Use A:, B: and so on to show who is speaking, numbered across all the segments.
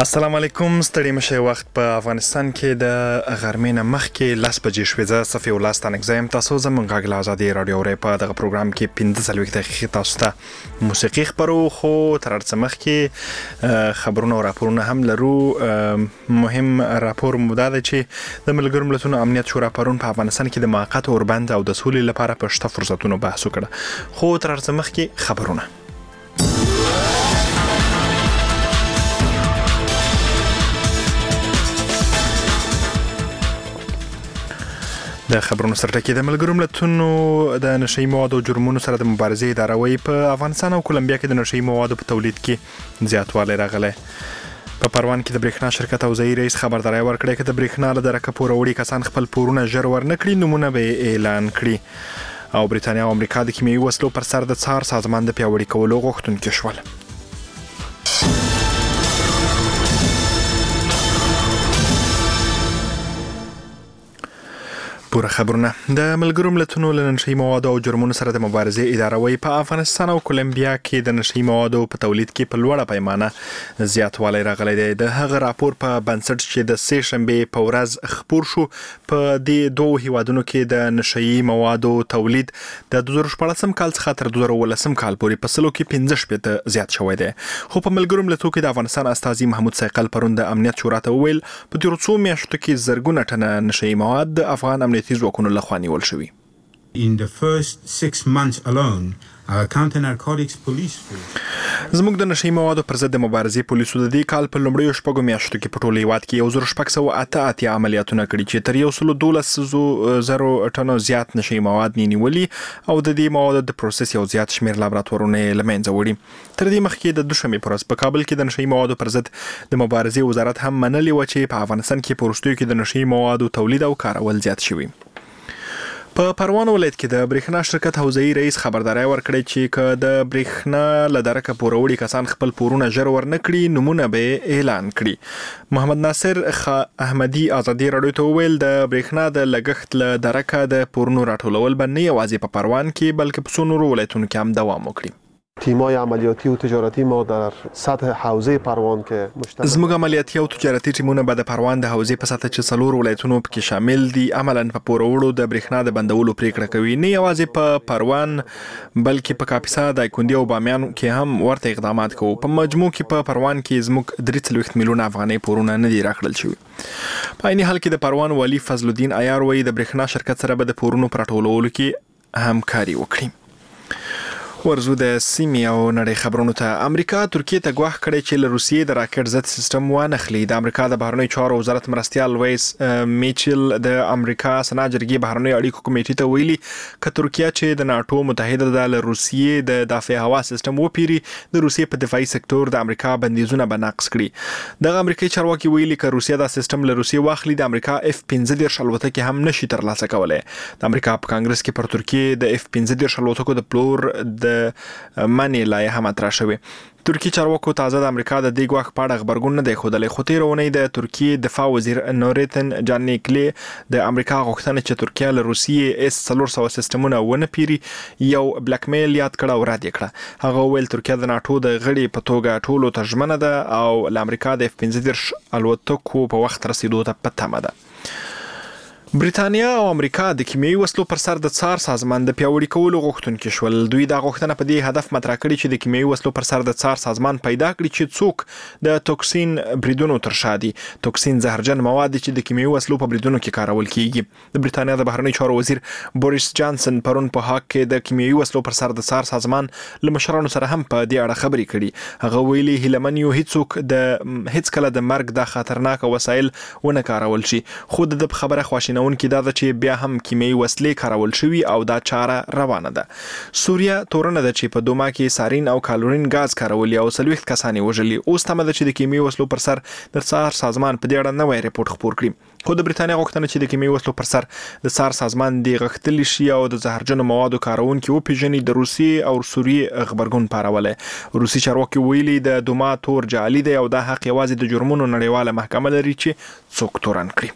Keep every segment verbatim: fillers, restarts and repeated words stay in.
A: السلام علیکم. ستړي مشه وخت په افغانستان کې د غرمې نه مخکې لاس بجې شوې. زه صفي الله ستانک زم تاسو زموږ غږ له ازادي رادیو ری په دغه پروګرام کې پنځه څلوېښت دقیقې تاسو ته موسیقي خبرو خو تر هر مخکې خبرونه او راپورونه هم لرو. مهم راپور مو دا دی چې د ملګرو ملتونو امنیت شورا پرون په افغانستان کې د موقت اوربند او د سولې لپاره په شته فرصتونو بحث وکړ. خو تر هر مخکې خبرونه د خبرونو سره کې د ملګرو ملتونو د نشئی موادو جرمونو سره د مبارزې اداره وی په افغانستان او کولمبیا کې د نشئی موادو په تولید کې زیاتوالی راغلی. په پروان کې د برېښنا شرکت او ځایي رئیس خبرداری ورکړی چې د برېښنا له درکه پوروړي کسان خپل پورونه ژر ورنکړي نمونه به اعلان کړي. او بریتانیا او امریکا د کیمیاوي وسلو پر سر د څار سازمان د پیاوړي کولو غوښتونکي شول. پوره خبرونه د ملګرو ملتونو له نشئی موادو او جرمونو سره د مبارزې اداره وی په افغانستان او کولمبیا کې د نشئی موادو په تولید کې په لوړه پیمانه زیاتوالی راغلی دی. د هغه راپور په بنسټ چې د سې شنبې په ورځ خپور شو په دې دوه هیوادونو کې د نشئی موادو تولید د دوه زره شپاړسم کال څخه تر دوه زره اوولسم کال پورې په سلو کې پنځه شپېته زیات شوی دی. خو په ملګرو ملتونو کې د افغانستان استازي محمود سایقل پرون د امنیت شورا ته وویل په تیرو څو میاشتو کې زرګونه ټنه نشئی مواد د افغان امنیتي ځواکونو لخوا نیول شوي.
B: In the first six months alone, our counter-narcotics police force
A: زموږ د نشئی موادو پر ضد د مبارزې پولیسو د دې کال په لومړیو شپږو میاشتو کې په ټول هیواد کې یو زر شپږ سوه اته اتیا عملیاتونه کړي چې تر یو سلو دولس زرو ټنو زیات نشئی مواد نیولي او د دې موادو د پروسس یو زیات شمیر لابراتوارونه یې له منځه وړي. تر دې مخکې د دوشنبې په ورځ په کابل کې د نشئی موادو پر ضد د مبارزې وزارت هم منلي و چې په افغانستان کې په وروستیو کې د نشئی موادو تولید او کارول زیات شوي. په پروان ولایت کې د برېښنا شرکت او ځایي رئیس خبرداری ورکړی چې که د برېښنا له درکه پوروړي کسان خپل پورونه ژر ورنکړي نمونه به اعلان کړي. محمد ناصر احمدي ازادي رادیو ته وویل د برېښنا د لګښت له درکه د پورونو راټولول به نه یوازې په پروان کې بلکې په څو نورو ولایتونو کې هم دوام وکړي.
C: تیمای عملیاتی و تجارتی ما در سطح حوزه پروان که مشتمل
A: زموږ عملیاتي او تجارتي ټیمونه به د پروان د حوزې په سطح چې څلور ولایتونو پکې شامل دي عملاً په پوروړو د برېښنا د بندولو پریکړه کوي. نه یوازې په پروان بلکې په کاپیسا دایکنډي او بامیان کې هم ورته اقدامات کوو. په مجموع کې په پروان کې زموږ درې څلوېښت میلیونه افغانۍ پورونه نه دي راکړل شوي. په عیني حال کې د پروان والي فضل الدین عیار وایي د برېښنا شرکت سره به د پورونو په راټولولو کې همکاري وکړي. ورزو د سیمې او نړۍ خبرونو ته. امریکا ترکیه ته ګواښ کړی چې له روسیې د راکټ ضد سیستم وانخلي. د امریکا د بهرنیو چارو وزارت مرستیال لویس میچل د امریکا سنا جرګې بهرنیو اړیکو کمیټې ته ویلي که ترکیه چې د ناټو متحده ده له روسیې د دافع هوا سیستم وپیري د روسیې په دفاعي سکتور د امریکا بندیزونه به نقض کړي. دغه امریکایي چارواکي ویلي که روسیه دا سیستم له روسیې واخلي د امریکا اف پنځه دېرش الوتکې هم نشي ترلاسه کولی. د امریکا په کانګرس کې پر ترکیې د اف پنځه دېرش الوتکو د پلور د منی لایحه مطرح شوې. ترکی چارواکو تازه د امریکا د دې ګواښ په اړه خبرګون نه دی ښودلی. خو تېره اونۍ د ترکیې دفاع وزیر نورتن جانیکلی د امریکا غوښتنه چې ترکیه له روسیې اس څلور سوه سیستمونه ونه پیري یو بلیک میل یاد کړه او رد یې کړه. هغه وویل ترکیه د ناټو د غړي په توګه ټولو ته ژمنه ده او له امریکا د اف پنځه دېرش الوتکو په وخت رسیدو ته په تمه ده. بریتانیا او امریکا د کیمیاوي وسلو پر سر د څار سازمان د پیاوړي کولو غوښتونکي شول. دوی دا غوښتنه په دې هدف مطرح کړې چې د کیمیاوي وسلو پر سر د څار سازمان پیدا کړي چې څوک د توکسین بریدونو تر شا دي. توکسین زهرجن مواد چې د کیمیاوي وسلو په بریدونو کې کارول کیږي. د بریتانیا د بهرنیو چارو وزیر بوریس جانسن پرون په هاګ کې د کیمیاوي وسلو پر سر د څار سازمان له مشرانو سره هم په دې اړه خبرې کړي. هغه ویلي هیلمن یو هیڅوک د هیڅ کله د مرګ د خطرناک وسایل ونه کارول شي. خو د خبره خواشینونکې دا ده چې بیا هم کیمیاوي وسلې کارول شوي او دا چاره روانه ده. سوریه تورنه ده چې په دوما کې سارین او کالورین غاز کارولي او څلوېښت کسان یې وژلي. اوس تمه ده چې د کیمیاوي وسلو پر سر د څار سازمان په دې اړه نوی ریپورت خپور کړي. خو د بریتانیا غوښتنه چې د کیمیاوي وسلو پر سر د څار سازمان دی غښتلی شي او د زهرجنو موادو کارونکي وپیژني د روسیې او سوریې خبرګون پارولی. روسي چارواکي ویلي د دوما تور جعلي دی او دا حق یوازې د جرمونو نړیواله محکمه لري چې څوک تورن کړي.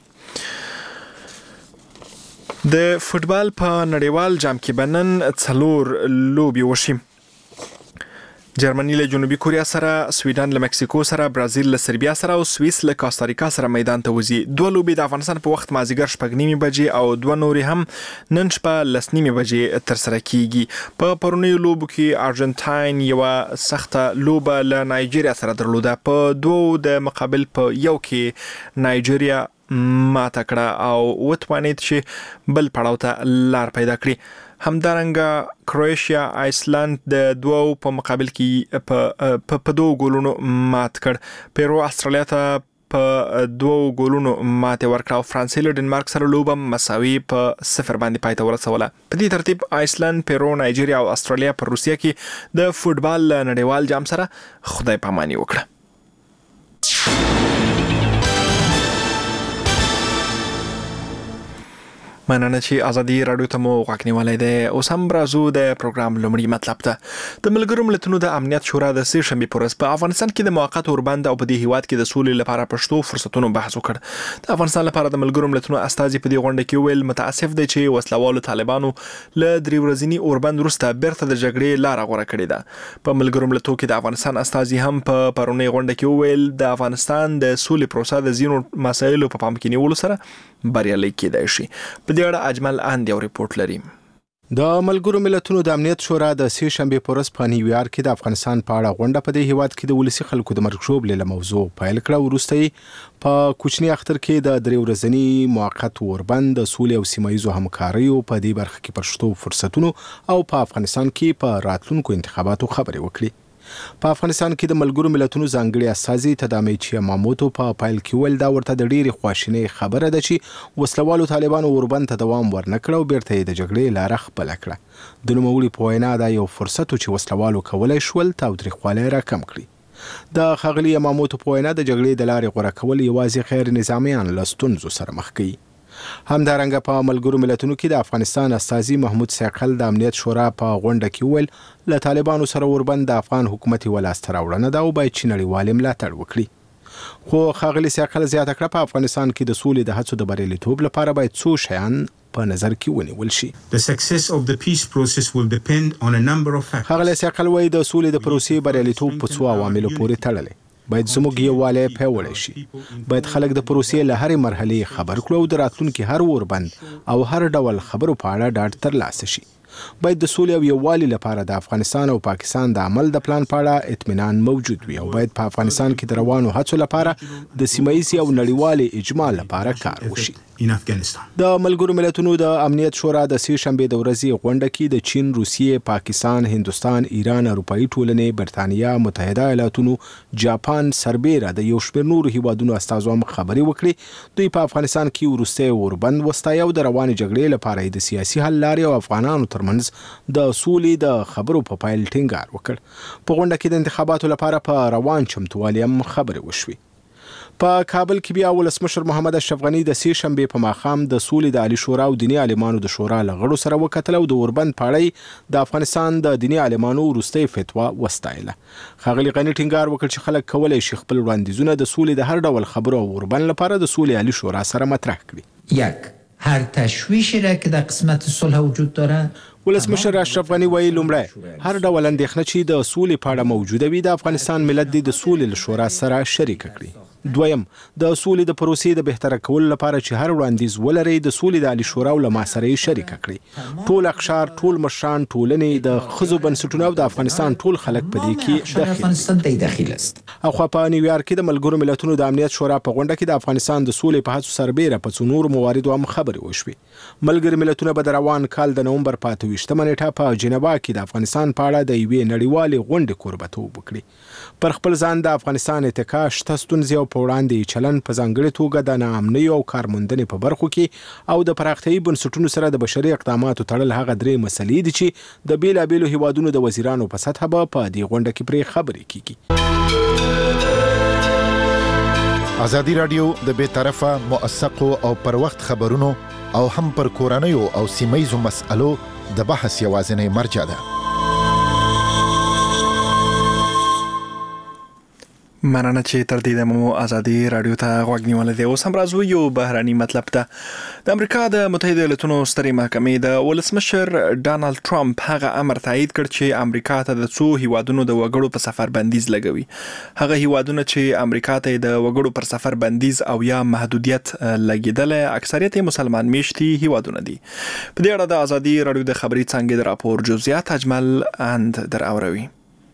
A: د فوټبال په نړیوال جام کې به نن څلور لوبې وشي. جرمني له جنوبي کوریا سره، سویډن له مکسیکو سره، برازیل له سربیا سره او سویس له کاستاریکا سره میدان ته وځي. دوه لوبې د افغانستان په وخت مازیګر شپږ نیمې بجې او دوه نورې هم نن شپه لس نیمې بجې تر سره کیږي. په پرونیو لوبو کې ارجنټاین یو سخته لوبه له نایجیریا سره درلوده. په دوه د مقابل په یو کې نایجیریا ماته کړه او وتوانید چې بل پړاو ته لار پیدا کړي. همدارنګه کروشیا آیسلند د دوو په مقابل کې په په دوه ګولونو مات کړ. پیرو استرالیا ته په دوه ګولونو ماته ورکړه او فرانسې له ډنمارک سره لوبه مساوي په صفر باندې پای ته ورسوله. په دې ترتیب آیسلند، پیرو، نایجیریا او استرالیا پر روسیه کې د فوتبال نړیوال جام سره خدای پاماني وکړه. مننه چې ازادي رادیو ته مو غوږ نیولای دی. اوس هم راځو د پروګرام لومړی مطلب ته. د ملګرو ملتونو د امنیت شورا د سې شنبې پر ورځ په افغانستان کې د موقت اوربند او په دې هیواد کې د سولې لپاره پښتو فرصتونو بحث وکړ. د افغانستان لپاره د ملګرو ملتونو استازي په دې غونډه کې ویل متاسف دي چې وسلوالو طالبانو له درې ورځنی اوربند وروسته بیرته د جګړې لار غوړه کړې ده. په ملګرو ملتونو کې د افغانستان استازي هم په پرونی غونډه کې ویل د افغانستان د سولې پروسه د ځینو مسایلو په پام کې نیولو سره بریالي کېدای شي. په دې اړه اجمل اند یو ریپورت لري.
D: د ملګرو ملتونو د امنیت شورا د سې شنبې پر ورځ په نیویارک کې د افغانستان په اړه غونډه په دې هیواد کې د ولسی خلکو د مرګ ژوبلې له موضوع پیل کړه. وروسته په کوچني اختر کې د درې ورځنی موقت اوربند د سولې او سیمایي همکاریو په دې برخه کې پښتو فرصتونو او په افغانستان کې په راتلونکو انتخاباتو خبرې وکړي. په افغانستان کې د ملګرو ملتونو ځانګړي استازي تدامي چې ماموتو په پایل کې ول دا ورته د ډېری خواشینۍ خبره ده چې وسلوالو طالبانو اوربند ته دوام ورنکړ او بیرته د جګړې لار خپل کړه. د نوموړي په وینا دا یو فرصت چې وسلوالو کولای شول تاوتریخوالی راکم کړي. د ښاغلي ماموتو په وینا د جګړې د لارې غوره کول یوازې غیر نظامیان له ستونزو سره مخ کوي. همدارنګه په ملګرو ملتونو کې د افغانستان استازي محمود ساقل د امنیت شورا په غونډه کې ویل له طالبانو سره اوربند د افغان حکومت ولاسته راوړنه ده او باید چې نړیوال ملاتړ وکړي. خو ښاغلي ساقل زیاته کړه په افغانستان کې د سولې د هڅو د بریالیتوب لپاره باید څو شیان په نظر کې ونیول شي.
B: The success of the peace process will depend on a number of factors.
D: ښاغلي ساقل وايي د سولې د پروسې بریالیتوب په څو عواملو پورې تړلی. باید زموږ یووالی پیاوړی شي. باید خلک د پروسې له هرې مرحلې خبر کړو او د راتلونکي هر اوربند او هر ډول خبرو په اړه ډاډ ترلاسه شي. باید د سولې او یووالي لپاره د افغانستان او پاکستان د عمل د پلان په اړه اطمینان موجود وي او باید په افغانستان کې د روانو هڅو لپاره د سیمایي او نړیوالې اجماع لپاره کار وشي. د ملګرو ملتونو د امنیت شورا د سې شنبې د ورځې غونډه کې د چین، روسیې، پاکستان، هندوستان، ایران، اروپایي ټولنې، برتانیا، متحده ایالاتونو، جاپان سربیره د یو شمېر نورو هیوادونو استازو هم خبرې وکړې. دوی په افغانستان کې وروستی اوربند وستایه او د روانې جګړې لپاره د سیاسي حل لارې او افغانانو ترمنځ د سولې د خبرو په پایل ټینګار وکړ. په غونډه کې د انتخاباتو لپاره په روان چمتووالي هم خبرې وشوې. په کابل کې بیا ولسمشر محمد اشرف غني د سې شنبې په ماښام د سولې د عالي شورا او دیني عالمانو د شورا له غړو سره وکتل او د اوربند په اړه د افغانستان د دیني عالمانو وروستۍ فتوا وستایله. ښاغلي غني ټینګار وکړ چې خلک کولی شي خپل وړاندیزونه د سولې د هر ډول خبرو او اوربند لپاره د سولې عالي شورا سره مطرح کړي.
E: یک هر تشویشی را که در قسمت صلح وجود دارد
D: ولسمشر اشرف غني وایي لومړی هر ډول اندېښنه چې د سولې په اړه موجوده وي د افغانستان ملت د سولې له شورا سره شریک کړي. دویم د سولې د پروسې د بهتره کولو لپاره چې هر وړاندیز ولري د سولې د عالي شورا له ما سره شریک کړي. ټول اقشار، ټول مشران، ټولنې، د ښځو بنسټونه او د افغانستان ټول خلک په دې کې
E: داخل است.
D: اخوا په نیویارک کې د ملګرو ملتونو د امنیت شورا په غونډه کې د افغانستان د سولې په هڅو سربیره په څو نورو مواردو هم خبرې وشوې. ملګري ملتونه به د روان کال د نومبر په اته ویشتمه نیټه په جنیوا کې د افغانستان په اړه د یوې نړیوالې غونډې کوربهتوب وکړي. پر خپل ځان د افغانستان اتکا شته ستونزې او په وړاندې چلن په ځانګړې توګه د ناامنۍ او کارموندنې په برخو کې او د پراختیایي بنسټونو سره د بشري اقداماتو تړل هغه درې مسلې دي چې د بیلابیلو هیوادونو د وزیرانو په سطحه به په دې غونډه کې پرې خبرې کیږي.
F: ازادي راډیو د بې طرفه، موثقو او پر وخت خبرونو او هم پر کورنیو او سیمه‌یزو مسألو د بحث یوازینی مرجع ده.
A: مننه چې تر دې دمو ازادي رادیو ته غوږ نیولې دی. اوس هم راځو یو بهراني مطلب ته. د امریکا د متحده ایالاتونو سترې محکمې د ولسمشر ډانلډ ټرمپ هغه امر تایید کړ چې امریکا ته د څو هیوادونو د وګړو په سفر بندیز لګوي. هغه هیوادونه چې امریکا ته د وګړو پر سفر بندیز او یا محدودیت لګیدل اکثریت مسلمان میشتي هیوادونه دي. په دې اړه د ازادي رادیو د خبري څنګه د راپور جزئیات اجمل اند در اوروي.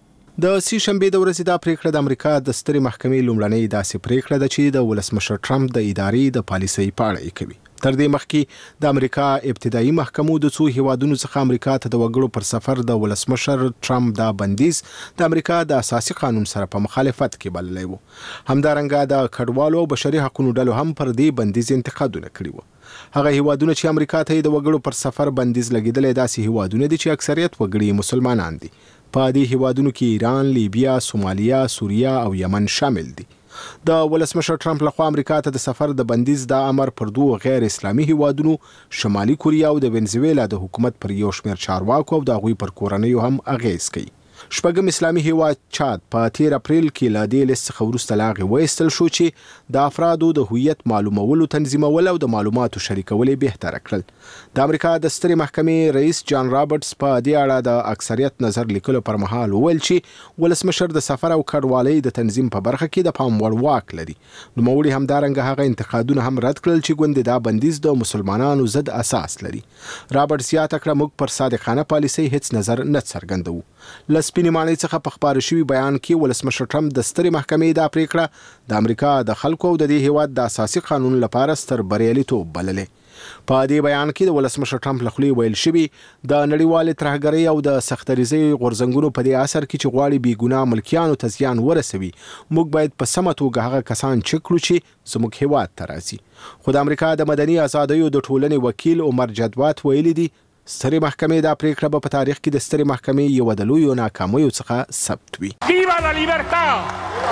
D: د سی شنبه د ورځې د پریکړه د امریکا د سترې محکمې لومړنۍ داسې پریکړه ده چې د ولسمشر ټرمپ د ادارې د پالیسۍ په اړه کوي. تر دې مخکې د امریکا ابتدایي محکمو د څو هیوادونو څخه امریکا ته د وګړو پر سفر د ولسمشر ټرمپ دا بندیز د امریکا د اساسي قانون سره په مخالفت کې بللی و. همدارنګه د کډوالو او بشري حقوقو ډلو هم پر دې بندیز انتقادونه کړي وو. هغه هیوادونه چې امریکا ته د وګړو پر سفر بندیز لګیدل داسې هیوادونه دي چې اکثریت وګړي مسلمانان دي. په دې هیوادونو کې ایران، لیبیا، سومالیا، سوریه او یمن شامل دي. د ولسمشر ټرمپ لخوا امریکا ته د سفر د بندیز د امر پر دوه غیر اسلامي هیوادونو شمالي کوریا او د وینزویلا د حکومت پر یو شمېر چارواکو او د هغوی پر کورنیو هم اغیز کوي. شپږم اسلامي هیواد چاد په تیر اپریل کې له دې لیست څخه وروسته لاغې وایستل شو چې د افرادو د هویت معلومولو، تنظیمول او د معلوماتو شریکول یې بهتره کړل. د امریکا د سترې محکمې رئیس جان رابرټس په دې اړه د اکثریت نظر لیکلو پر مهال وویل چې ولسمشر د سفر او کډوالۍ د تنظیم په برخه کې د پام وړ واک لري. نوموړي همدارنګه هغه انتقادونه هم رد کړل چې ګوندې دا بندیز د مسلمانانو ضد اساس لري. رابرټس یاد کړ موږ پر صادقانه پالیسۍ هیڅ نظر نه څرګندوو. سپینې ماڼۍ څخه په خپاره شوي بیان کې ولسمشر ټرمپ د سترې محکمې دا پریکړه د امریکا د خلکو او د دې هیواد د اساسي قانون لپاره ستر بریالیتوب بللې. په دې بیان کې د ولسمشر ټرمپ له خولې ویل شوي د نړیوالې ترهګرۍ او د سختدریزۍ غورځنګونو په دې اثر کې چې غواړي بې ګناه ملکیانو ته زیان ورسوي، موږ باید په سمه توګه هغه کسان چک کړو چې زموږ هیواد ته راځي. خو د امریکا د مدني ازادیو د ټولنې وکیل عمر جدوات ویلي دي سترې محکمې دا پریکړه به په تاریخ کې د سترې محکمې یو د لویو ناکامیو څخه ثبت وي.
G: ویوا لا لیبرتا!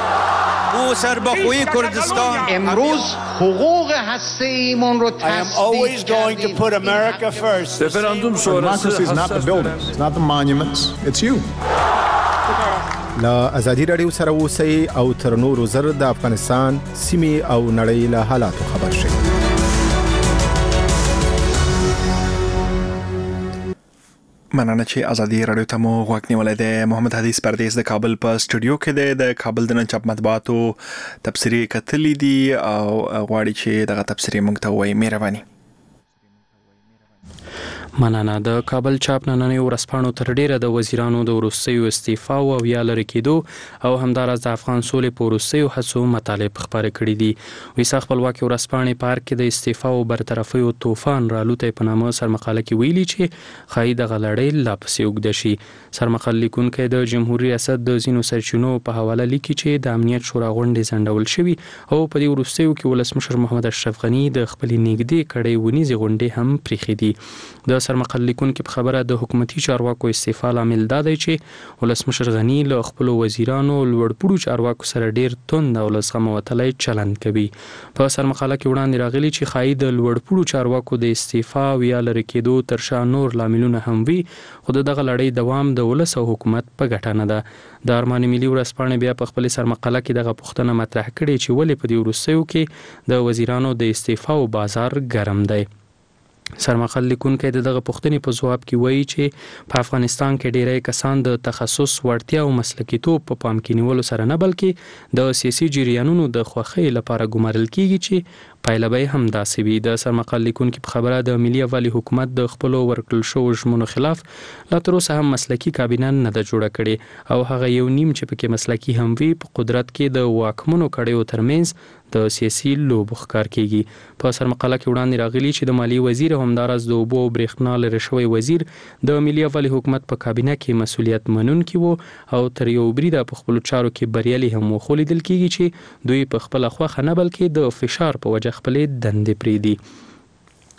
G: او سربخوی کردستان
E: امروز حقوق هسته‌ایمون رو
G: تصدیق کردیم.
H: رفراندوم شورای is not the buildings, it's not the monuments, it's you.
D: له ازادي رادیو سره اوسئ او تر نورو زر د افغانستان سیمې او نړۍ له حالاتو خبر شئ.
A: مننه چې ازادي رادیو ته مو غوږ نیولې ده. محمد حدیث پردیس د کابل په سټوډیو کې دی. د کابل د نن چاپ مطبوعاتو تبصرې کتلې دي او غواړي چې دغه تبصرې موږ ته وایي. مهرباني.
I: مننه. د کابل چاپ نننۍ ورځپاڼو تر ډیره د وزیرانو د وروستیو استعفا او یا لرې کېدو او همداراز د افغان سولې په وروستیو هڅو مطالب خپاره کړي دي. ویسا خپلواکي ورځپاڼې په کې د استعفا او برطرفیو طوفان رالوتی په نامه سرمقاله کې ویلي چې ښایي دغه لړۍ لا پسې اوږده شي. سرمقاله لیکونکی د جمهوري ریاست د ځینو سرچینو په حواله لیکي چې د امنیت شورا غونډې ځنډول شوي او په دې وروستیو کې ولسمشر محمد اشرف غني د خپلې نږدې کړۍ ونیزې غونډې هم پریښې دي. د سرمقاله لیکونکي په خبره د حکومتي چارواکو استعفا لامل دا دی چې ولسمشر غني له خپلو وزیرانو لوړپوړو چارواکو سره ډیر توند او له زغمه وتلی چلند کوي. په سرمقاله کې وړاندې راغلي چې ښایي د لوړپوړو چارواکو د استعفا او یا لرې کېدو تر شا نور لاملونه هم وي، خو د دغه لړۍ دوام د ولس او حکومت په ګټه نه ده. د ارمان ملي ورځپاڼې بیا په خپلې سرمقاله کې دغه پوښتنه مطرح کړې چې ولې په دې وروستیو کې د وزیرانو د استعفا او بازار ګرم دی. سرمقاله لیکونکی د دغه پوښتنې په ځواب کې وایي چې په افغانستان کې ډیری کسان د تخصص وړتیا او مسلکیتوب په پام کې نیولو سره نه بلکې د سیاسي جریانونو د خوښۍ لپاره ګمارل کیږي چې پایله به هم داسې وي. د سرمقاله لیکونکي په خبره د ملي یووالي حکومت د خپلو ورکړل شوو ژمنو خلاف لا تر اوسه هم مسلکي کابینه نه ده جوړه کړې او هغه یو نیم چې پکې مسلکي هم وي په قدرت کې د واکمنو کړیو ترمنځ د سیاسي لوبو ښکار کیږي. په سرمقاله کې وړاندې راغلي چې د مالیې وزیر او همداراز د اوبو او برېښنا لرې شوی وزیر د ملي یووالي حکومت په کابینه کې مسؤلیت منونکي وو او تر یو بریده په خپلو چارو کې بریالي هم وخو لیدل کیږي چې دوی په خپله خوښه نه بلکې د فشار په وجه خپلې دندې پرېږدي.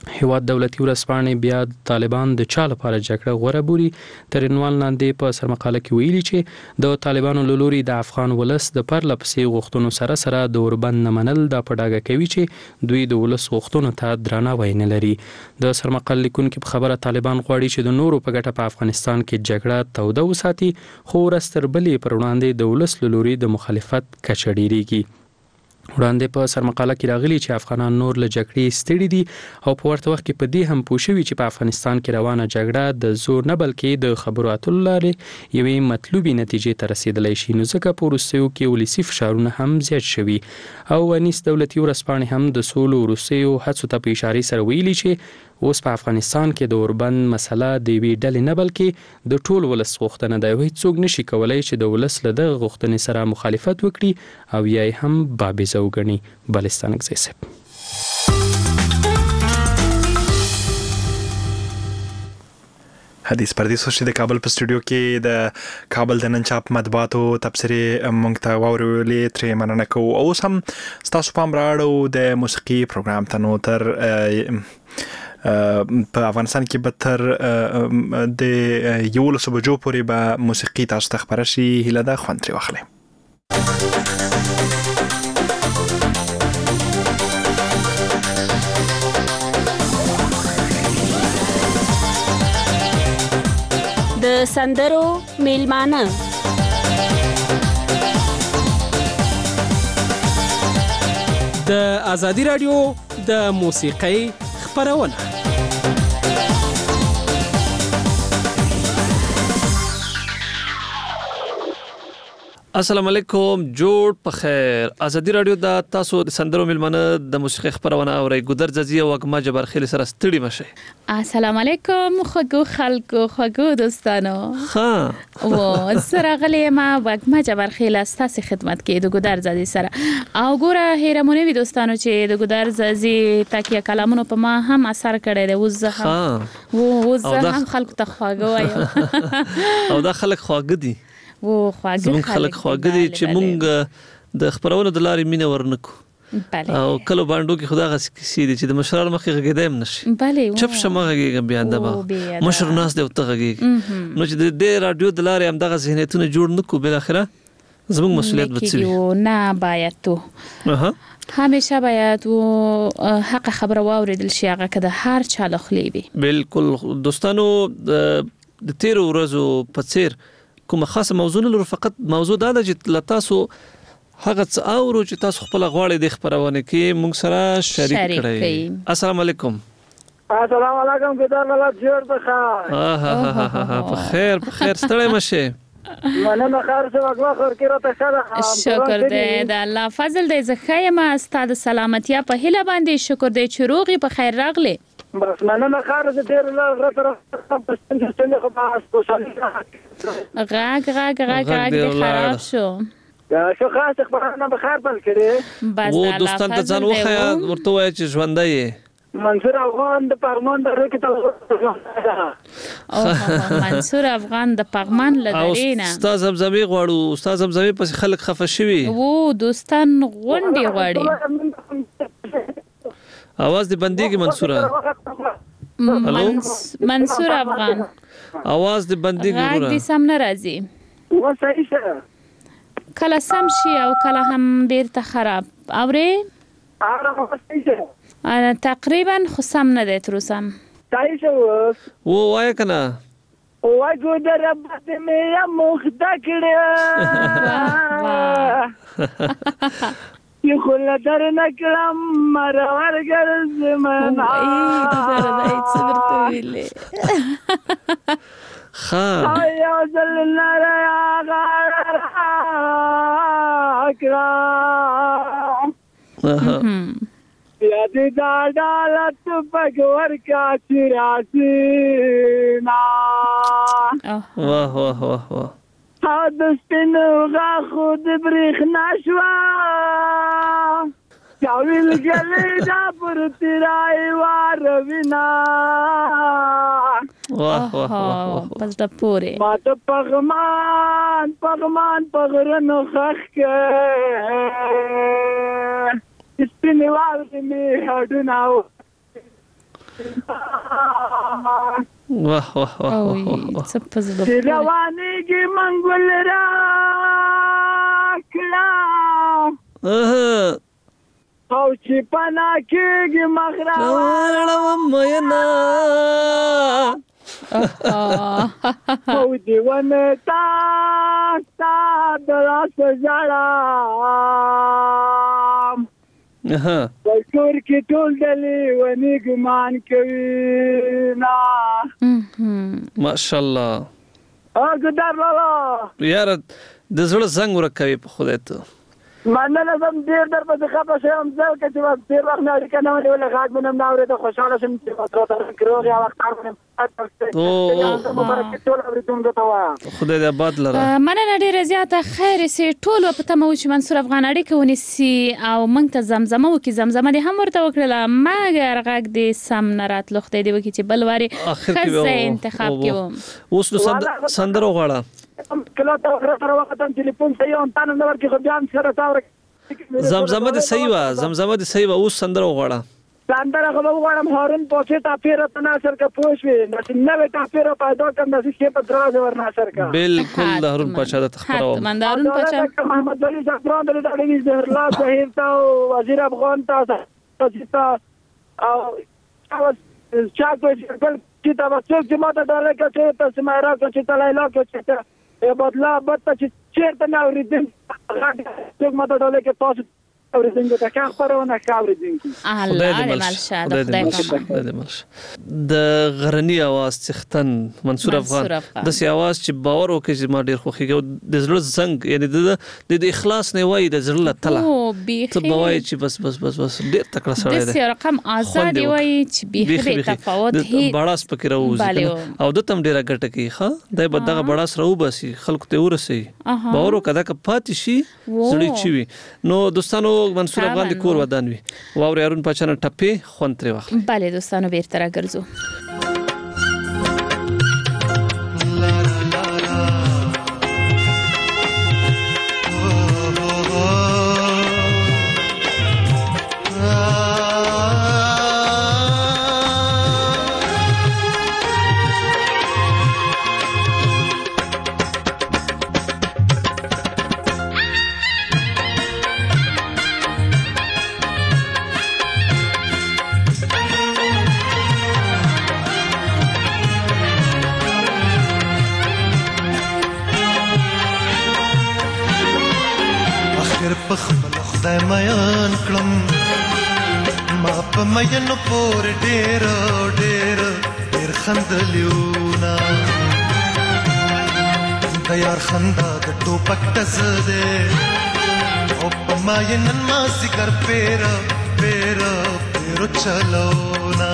I: هیواد دولتي ورځپاڼې بیا طالبان د چا لپاره جګړه غوره بوري. تر عنوان لاندې په سرمقاله کې ویلي چې د طالبانو له لوري د افغان ولس د پرله پسې غوښتنو سره سره د اوربند نه منل دا په ډاګه کوي چې دوی د ولس غوښتنو ته درناوی نه لري. د سرمقاله لیکونکي په خبره طالبان غواړي چې د نورو په ګټه په افغانستان کې جګړه توده وساتي، خو ورځ تر بلې پر وړاندې د ولس له لوري د مخالفت کچه ډیریږي. وړاندې په سرمقاله کې راغلي چې افغانان نور له جګړې ستړي دي او په ورته وخت کې په دې هم پوه شوي چې په افغانستان کې روانه جګړه د زور نه بلکې د خبرو اترو لارې یوې مطلوبې نتیجې ته رسیدلی شي. نو ځکه په وروستیو کې ولسي فشارونه هم زیات شوي. او ونیس دولتي ورځپاڼې هم د سولو وروستیو هڅو ته په اشارې سره ویلي چې اوس په افغانستان کې د اوربند مسله د یوې ډلې نه بلکې د ټول ولس غوښتنه ده. هیڅوک نشي کولی چې د ولس له دغه غوښتنې سره مخالفت وکړي او یا یې هم بابیزه وګڼي. بلستانګزی صاحب.
A: حدیث پردیس چې د کابل په سټوډیو کې د کابل د نن چاپ مطبوعاتو تبصرې مونږ ته واورولې، ترې مننه کوو. اوس هم ستاسو پام راړو د موسیقي پروګرام ته. نو تر په افغانستان کې به تر د یولسو بجو پورې به موسیقي تاسو ته خپره شي. هیله ده خوند ترې واخلئ.
J: د سندرو میلمانه
K: د ازادي رادیو د موسیقۍ خپرونه.
L: السلام علیکم، جوړ په خیر. ازادي رادیو د تاسو د سندرو میلمانه د موسیقي خبرونه اوري. ګودر ززی او اګما جبر خیل سره ستړي مشه.
M: السلام علیکم خوږو خلکو، خوږو دوستانو.
L: ها
M: و سره غلی ما اګما جبر خیل ستاسو خدمت کې د ګودر ززی سره. او ګوره هیرمونی وی دوستانو چې د ګودر ززی تکیه کلامونو په ما هم اثر کړی دی. وزه هم و وزه هم خلکو ته خواږه وایم.
L: او دا خلک خواږه دي.
M: و خواږه
L: خلک خواږه دي چې مونږ د خبرونو د لارې مینه ورنکو. او کله باندې کې خدا غس کسی دي چې د مشرانو مخې غږیدم نشي.
M: بله
L: چپ شمه غږیږم بیا انده مشر ناس دی او ته غږیږي. نو چې د رادیو د لارې هم دغه ذهنیتونه جوړ نکو، بل اخره زموږ مسؤلیت بچوي.
M: نه باید تو
L: اها
M: همیشه باید و حق خبر واوریدل شي، هغه که د هر چا له خولې وي.
L: بالکل دوستانو، د تیر ورځو په څیر کوم خاصه موضوع نه لرو، فقط موضوع دا ده چې لتاسو هغه څه اورو چې تاسو خپل غواړئ د خبرونه کې موږ سره شریک کړئ. السلام علیکم.
N: السلام علیکم، ګدار ملت جوړ بخیر.
L: ها ها ها په خیر په خیر ستړی مشه.
N: مننه خیر شه وګړه خور کې راته ښه.
M: شکر دې د الله فضل دې زخه ما ستاد سلامتیا په هله باندې شکر دې چې روغي په خیر راغله.
N: بس مننه خیر دې ډیر لا غره په څنګه خو ما سوشالي
M: غاګ غاګ غاګ غاګ دې خراب شو.
N: یا شو خاص خبرونه به خیر بل کړي.
M: بس
L: و دوستان ته ځان وخیا ورته وای چې ژوندۍ یې.
N: منصور افغان د پغمان د رکی ته.
M: او منصور افغان د پغمان لدرینا.
L: استاد زمزمي غواړو، استاد زمزمي پس خلک خفه شوي.
M: و دوستان غونډي غواړي.
L: आवाज دې بنديږي منصوره.
M: هلو منصور افغان
L: आवाज دې بنديږي.
M: غږ دې سم نه راځي.
N: و صحیح شه.
M: کله سم شي او کله هم بیرته خراب. اوري؟
N: اره صحیح شه.
M: انا تقریبا خو سم نه دی تر اوسه.
N: صحیح شه.
L: و وای کنه.
N: وای ګودر رب دې مې مخدا کړه. یو خل در نکړم مرور ګرځم نه.
M: ای د درځي څه درته ویلې.
L: ها
N: یا زل نار یا اکرام. یا دې دا ډالت پګور کا چراسي نا.
L: واه واه واه واه.
N: ها د سپینو غا خود برېښنا شوه. چاویل ګلې دا پر تیرای واروینا.
L: واه واه واه.
M: بس د پوره
N: ما ته پغمان پغمان پغرنو خخ کې سپینې واورې مې هډونه.
L: واه واه واه
M: څه په زړه
N: روانېږي منګول راکړه او چې پنا کېږي مخ
L: راوړم مینا
N: او دیوانه تا تا د لاس ژړا په کور کې ټول دلې ونی ګمان کوي نا
L: ماشاءالله
N: اګدار لالا
L: یار د زړه زنګ ورکوي په خدای ته
N: مننه زم ډیر در په خپه شم ځکه چې وخت ډیر وخت نه اړیکه نه ولې غاټ مونږ نه اورېده خوشاله شم چې تاسو ته کړو یا وخت کارونه
L: خدای دې آباد لره
M: مننه ډیره زیاته خیر سي ټول په تمو چې منصور افغان اړیکه ونیسي او موږ ته زمزمه وکي زمزمه دې هم ورته وکړه مګر غږ دې سم نه راتلو خدای دې وکي چې بل واري خزه انتخاب کوم
L: اوس نو سندرو غواړه
N: کله ته سره وخت هم ټلیفون صحیح اون تاسو نو ورکی خو بیا سره تاور
L: زمزمه دې صحیح وا زمزمه دې صحیح وا اوس سندرو غواړه
N: سندره خو وګورم هارون پوښتنه تا پیر ته ناصر کا پوښوي نو نو تا پیر پیدا کړم د څه په دراز ور ناصر کا
L: بالکل د هارون پاچا د خبرو
M: مندارون پاچا
N: محمد علي زفران د دې زهر لا ظهیر تا وزیر افغان تا تا او چا کو چې تا وڅ چې ماته ډاله کې تاسو مې راځو چې تلای لا کې چې بدلا بد چې چیرته نه اوریدم چې ماته ډاله کې تاسو اوریدنګ ته کا خبرونه کاوریدنګ
M: الله دې مالشه د خدای
L: په د غرنی आवाज څختن منصور افغان د سی आवाज چې باور وکړي چې ما ډیر خوخیږي د زړه زنګ یعنی د د اخلاص نه وای د زړه تله ته بوای چې بس بس بس بس ډیر تکړه سره دی
M: د سی رقم آزاد وای چې به تفاوت هي
L: بڑاس پکې راوځي او د تم ډیره ګټه کوي ښا د بدغه بڑاس راو بسي خلکو ته ورسي باور وکړه کا پاتې شي زړی چی نو دوستانو منصور افغان د کور ودان وي واوري هارون پاچا نه ټپي خون ترې واخلي
M: bale دوستانو بیرته راګرځو
O: خدای میان کړم ما په مینو پور ډېر ډېر ډېر خندلیونا د یار خندا د ټوپک ټز دې او په مینن ما ذکر پیر پیر پیر چلونا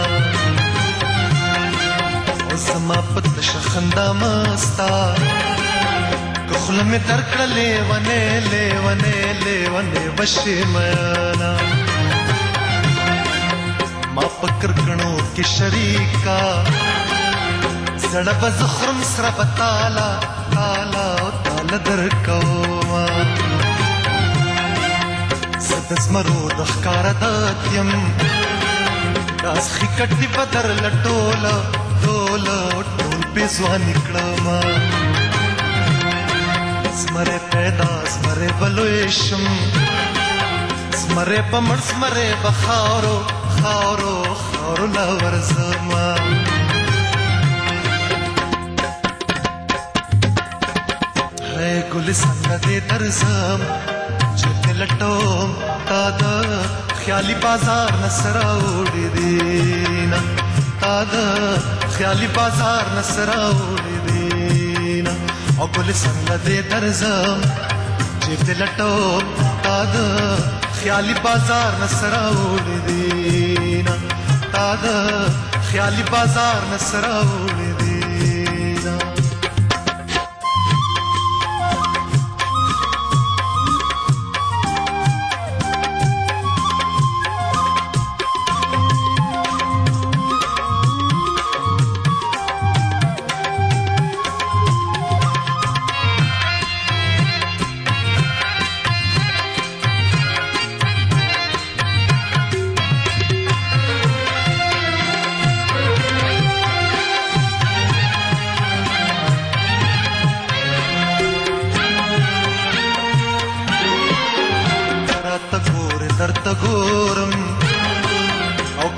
O: او زما په شخندا مستا خلم درکړه لیونه لیونه لیونه وشي میانا ما پکر کڼو کې شریکا زړه بزخرم سره بتالا تالا تالا درکوما سدس مرو د ښکار داتیم داس خکټي بدر لټولا ټولا ټول په ځوان کړما smare پیدا smare بلوشم smare پمړ smare بخارو خارو خارو لا ورزما ہے ګل څنګه دې درزم چې لټوم تا د خیالي بازار نسرا وړي دینا تا د خیالي بازار نسرا وړي دینا او ګل څنګه دې درځم چې دې لټوم تا د خیالي بازار نسرا وړي دینا تا د خیالي بازار نسرا وړي دینا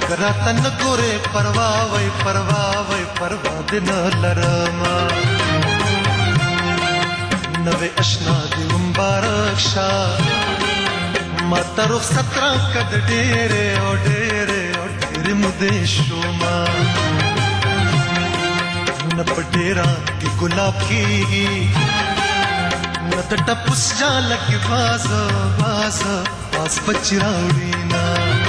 O: کراته نه ګورې پروا وای پروا وای پروا دې نه لرمه نوې اشنا دې مبارک شه ما ته رخصت راکړه د ډېرې او ډېرې او ډېرې مودې شومه نه په ډېره کې ګلاب کېږي نه د ټپوس جاله کې بازه بازه باز بچي راوړي نه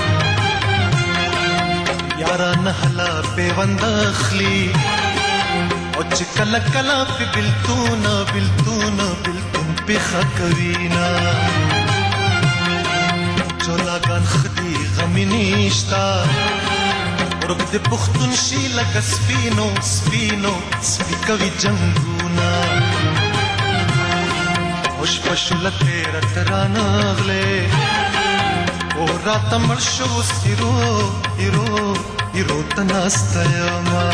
O: یاران هلا پیوند اخلي او چې کله کله په بلتون بلتون بلتون په خکوینا چولاګان خدي غمي نشتا ورګ دې پختون شي لکه سپینو سپینو سپیکوي جنگونا خوش پښلته رترانغله او رات مرشو سیرو ایرو ایرو تناستایما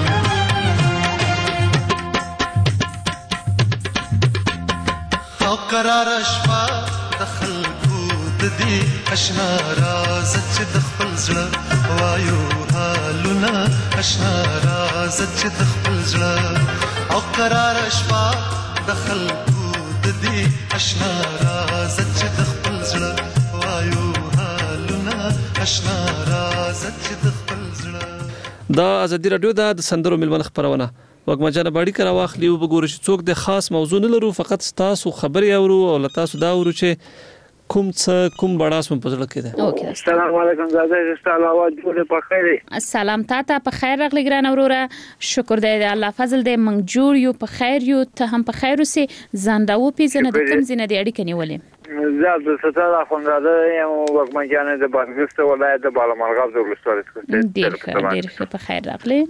O: او قرار شپه د خلکو د دې اشنا راز چې د خپل زړه وایو حالونه اشنا راز چې د خپل زړه او قرار شپه د خلکو د دې اشنا راز چې د خپل زړه وایو اشنا راز چې د خپل زړه
L: دا ازادي رادیو د سندرو ملمن خبرونه وګما جان باډي کرا واخلی او وګورئ چې څوک د خاص موضوع نه لرو فقط تاسو خبري اورو او تاسو دا اورو چې کوم څه کوم بڑاس مې پزړه کېده
N: اوکې السلام علیکم زاده استاد आवाज جوړه په خیر
M: سلام تاته په خیر راغلی ګران اوروره شکر دی الله فضل دی منګ جوړ یو په خیر یو ته هم په خیر اوسې زنداو پیژنه د کوم زینه دی اړیکه نیولې
N: زاد ستاره خونداده یم وګما جان د بانګست ولایت د بالامرغاب د ولسوالۍ څخه
M: ډیر ډیر په خیر راغلی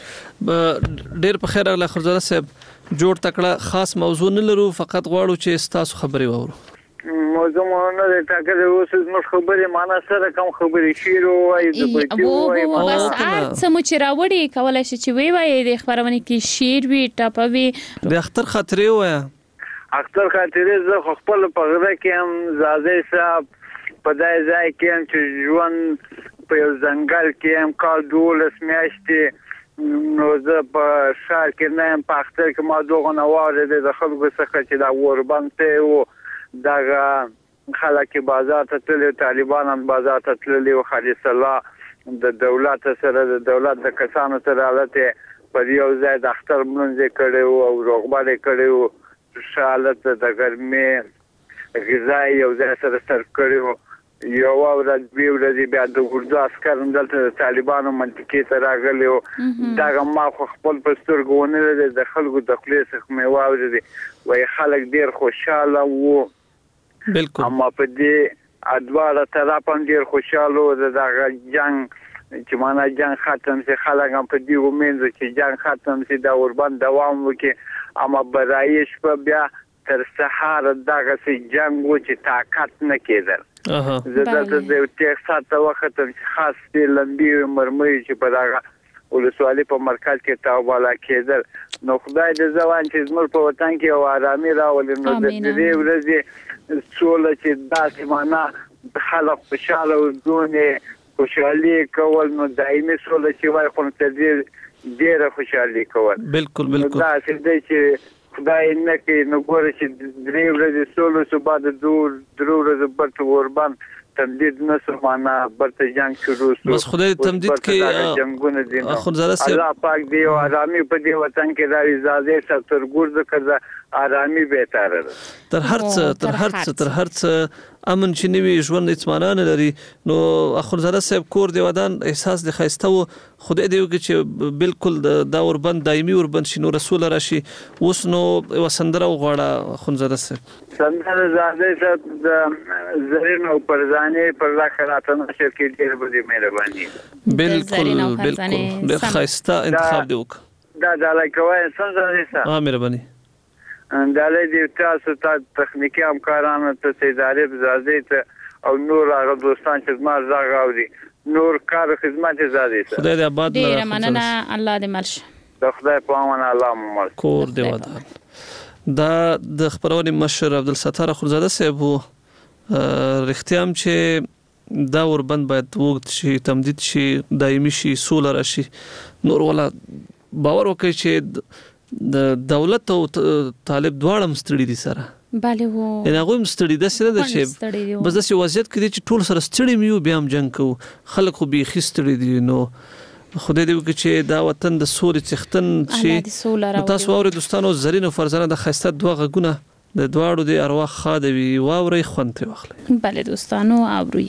L: ډیر په خیر راغلی خرزاده صاحب جوړ تکړه خاص موضوع نه لرو فقط غواړو چې تاسو خبري وورو
N: موضوع نه ده ټاکلې اوس موږ خبرې معنا سره کوم خبرې شیر وایي د بچو وایي
M: بس څه مو چې راوړي کولای شي چې وی وایي د خبرونه کې شیر وی ټاپوي
L: د اختر خاطرې وایا
N: اختر خاطرې زه خپل په غره کې هم زاده صاحب په دای ځای کې هم چې ژوند په یو ځنګل کې هم کال دولس میاشتې نو زه په ښار کې نه یم په اختر کې ما دغه نه واورېدې د خلکو څخه چې دا اوربند ته و دغه خلک بازار ته تللي طالبان هم بازار ته تللي او خالص الله د دولت سره د دولت د کسانو سره حالته په یو ځای د اختر منځ کړي او روغباله کړي او حالت د ګرمي غذا یو ځای سره سر کړي یو ورځ به ورځ بیا د ګردو عسكر دلته طالبانو منطقې ته راغلي او دا ما خپل پسترګونه د خلکو د خلیص مې واورېدي وای خلک ډیر خوشاله وو
L: بالکل
N: اما په دې ادواره طرف هم ډیر خوشاله وو دغه جنگ چې معنا جنگ ختم شي خلک هم په دې امید چې جنگ ختم شي دا اوربند دوام وکړي اما برایش په بیا تر سهار دغه سي جنگ و چې طاقت نه کېدل
L: اها
N: زه د دې تخصص وخت خاص دې لمبي مرمۍ چې په دغه ولسوالۍ په مرکز کې تاوباله کېدل نو خدای دې ځوان چې زموږ په وطن کې او آرامي راولي نو د دې ورځې څول چې داسې معنا خلک خوشاله او دونه خوشالي کول نو دایمي څول چې وای خو دې ډېر خوشالي کول
L: بالکل بالکل
N: دا چې چې خدای نه کې نو ګوره چې درې ورځې څول سو بعد دور درو ورځې برته وربان تمدید نسو معنا برته جنگ شروع شو
L: بس خدای تمدید کې
N: جنگونه دي
L: خدای
N: الله پاک دی او آرامي په دې وطن کې راوي زاده ستر ګورځ کړه آرامي به تر
L: تر هرڅ تر هرڅ تر هرڅ امن چې نوی ژوند اطمینان نه لري نو اخرزاده صاحب کور دی ودان احساس د خایسته و خدای دې وکړي چې بالکل دا اوربند دایمي اوربند شنو رسول راشي اوس نو وسندره غواړه اخرزاده صاحب
N: سندره زاده صاحب د زرین او پرزانه پر راکراتن شرکت ډیر بده مهرباني
L: بالکل بالکل ډیر خایسته انتخاب دی وک
N: دا د لکوي سندره صاحب
L: ها مهرباني
N: انداله دې تاسو ته تخنیکی همکارانو ته سیدارې بزازي ته او نور هغه دوستان چې ما زغ اوري نور کار خدمت زادي ته
L: خدای دې آباد
M: ډیر مننه الله دې مرش
N: د خدای په امان الله مل
L: کور دې ودان دا د خبرونې مشر عبدالستار خورزاده صاحب رښتیام چې دا اوربند باید وګت شي، تمدید شي، دایمي شي، سوله راشي. نور ولا باور وکړي چې د دولت او طالب دواړه مستړي دي سره.
M: بله و
L: ان هغه مستړي د سره د چې بس د وضعیت کې چې ټول سره ستړي میو بیا هم جنگ کو، خلک خو به خستړي دي. نو خدای دې وکړي چې دا وطن د سولې څښتن شي. تاسو اورئ دوستانو، زرین او فرزانه د خسته دوه غږونه د دواړو د ارواح خادوي واوري خوند ته واخلي.
M: بله دوستانو اورئ.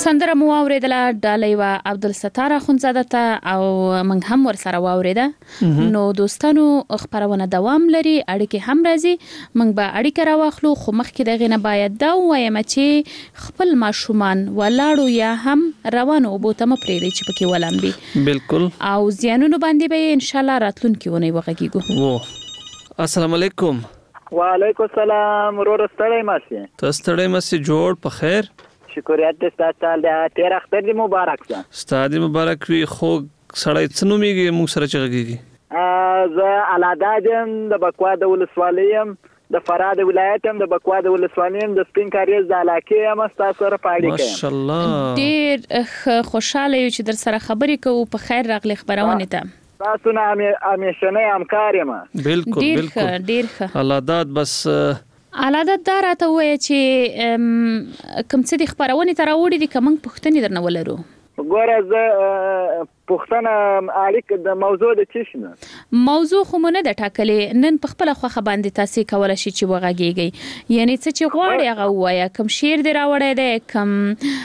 M: سندره مو اوریدله ډالۍ و عبدالستار اخونزاده ته او موږ هم ورسره واوریده. نو دوستانو خبرونه دوام لري، اړیکې هم راځي، موږ به اړیکه راواخلو، خو مخکې دغه نه باید دا ووایم چې خپل ماشومان ولاړو یا هم روانو اوبو ته مه پرېږدئ چې پکې ولامبي.
L: بالکل.
M: او زیانونو باندې به ان شاء الله راتلونکي اونۍ وغږیږو.
L: و السلام علیکم.
P: وعلیکم السلام. ورور ستړی ماشي؟
L: ته ستړی ماشي؟ جوړ په خیر.
P: شکریت دې ستاسو سال دې تیر اختر دې مبارک شه.
L: ستاسو مبارک وي. خو سړی څه نومېږي موږ سره چغږیږي؟
P: زه علاداد یم، د بکوا د ولسوالۍ یم، د فراه ولایت یم، د بکوا د ولسوالۍ یم، د سپین کاریز د علاقې یم. ستاسو سره په اړیکه یم.
L: ماشاءالله.
M: ډېر خوشاله یو چې در سره خبرې کوو. په خیر راغلی خبرونه ته.
P: تاسو نه همیشنی همکار یم.
L: بالکل بالکل.
M: ډېر ښه.
L: علاداد بس
M: علادت دا راته ووایه چې کوم څه د خپرونې ته راوړي دي، که موږ پوښتنې درنه ولرو.
P: ګوره زه پوښتنه اړیکه د موضوع د څه شي نه،
M: موضوع خو مو نه ده ټاکلې، نن په خپله خوښه باندې تاسې کولی شي چې وغږیږئ. یعنې څه چې غواړئ هغه ووایه. کوم شعر دې راوړی دی، کوم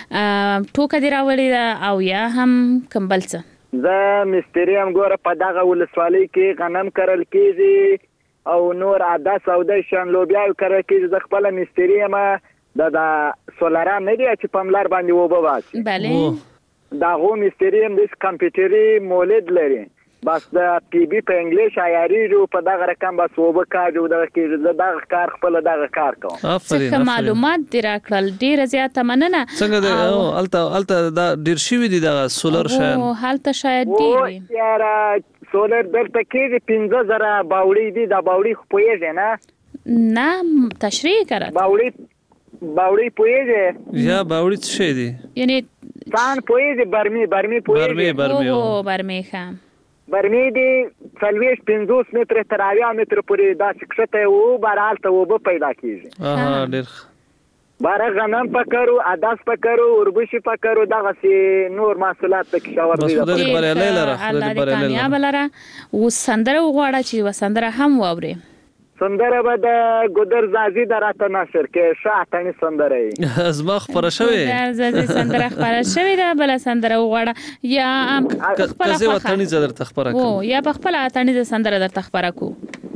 M: ټوکه دې راوړې ده، او یا هم کوم بل څه.
P: زه مستري یم. ګوره په دغه ولسوالۍ کې غنم کرل کېږي او نور عده سوده شان لوبیاوې کرل کېږي. زه خپله مستري یم. دا د سولران نه دي چې په ملار باندې اوبه باسي؟
M: بله.
P: د هغو مستري یم. داسې کمپیوټري مولد لري، بس د پی بي په انګلیش عیارېږي، په دغه رقم بس اوبه کاږي دغه کېږي. زه دغه کار خپله دغه کار کوم.
M: څه معلومات دې راکړل، ډېره زیاته مننه.
L: څنګه دی هلته هلته دا ډېر شوي دي دغه سولر شیان؟
M: هلته شاید ډېر وي.
P: یاره سولر دلته کېږي پنځه زره باوړۍ دي. دا باوړۍ خو پوهېږې نه؟
M: نه، تشریح کړه.
P: باوړۍ باوړۍ پوهېږې؟
L: یا باوړۍ څه شی دي؟
M: یعنې
P: سان پوهېږې؟ برمې برمې پوهېږې؟
L: برمې
M: او برمې ښه.
P: برمې دي څلوېښت پنځوس متره تر اویا متره پورې داسې کښته اوبه باره هلته اوبه پیدا کېږي.
L: ډېر ښه.
P: باره غنم پکرو، عدس پکرو، وربشې پکرو، دغسې نور محصولات پکې شاور دي.
L: خدای دې بریالی لره.
M: الله دې کامیابه لره. اوس سندره وغواړه چې یوه سندره هم واورې.
P: سندره به د ګودر زازي د راته نشر کې ښه اتڼي سندره یې
L: زما خپره شوې.
M: ګودر زازي سندره خپره شوې ده. بله سندره وغواړه یا خپله
L: که زه اتڼیزه درته خپره کړم،
M: یا په خپله اتڼیزه سندره درته خپره کړو.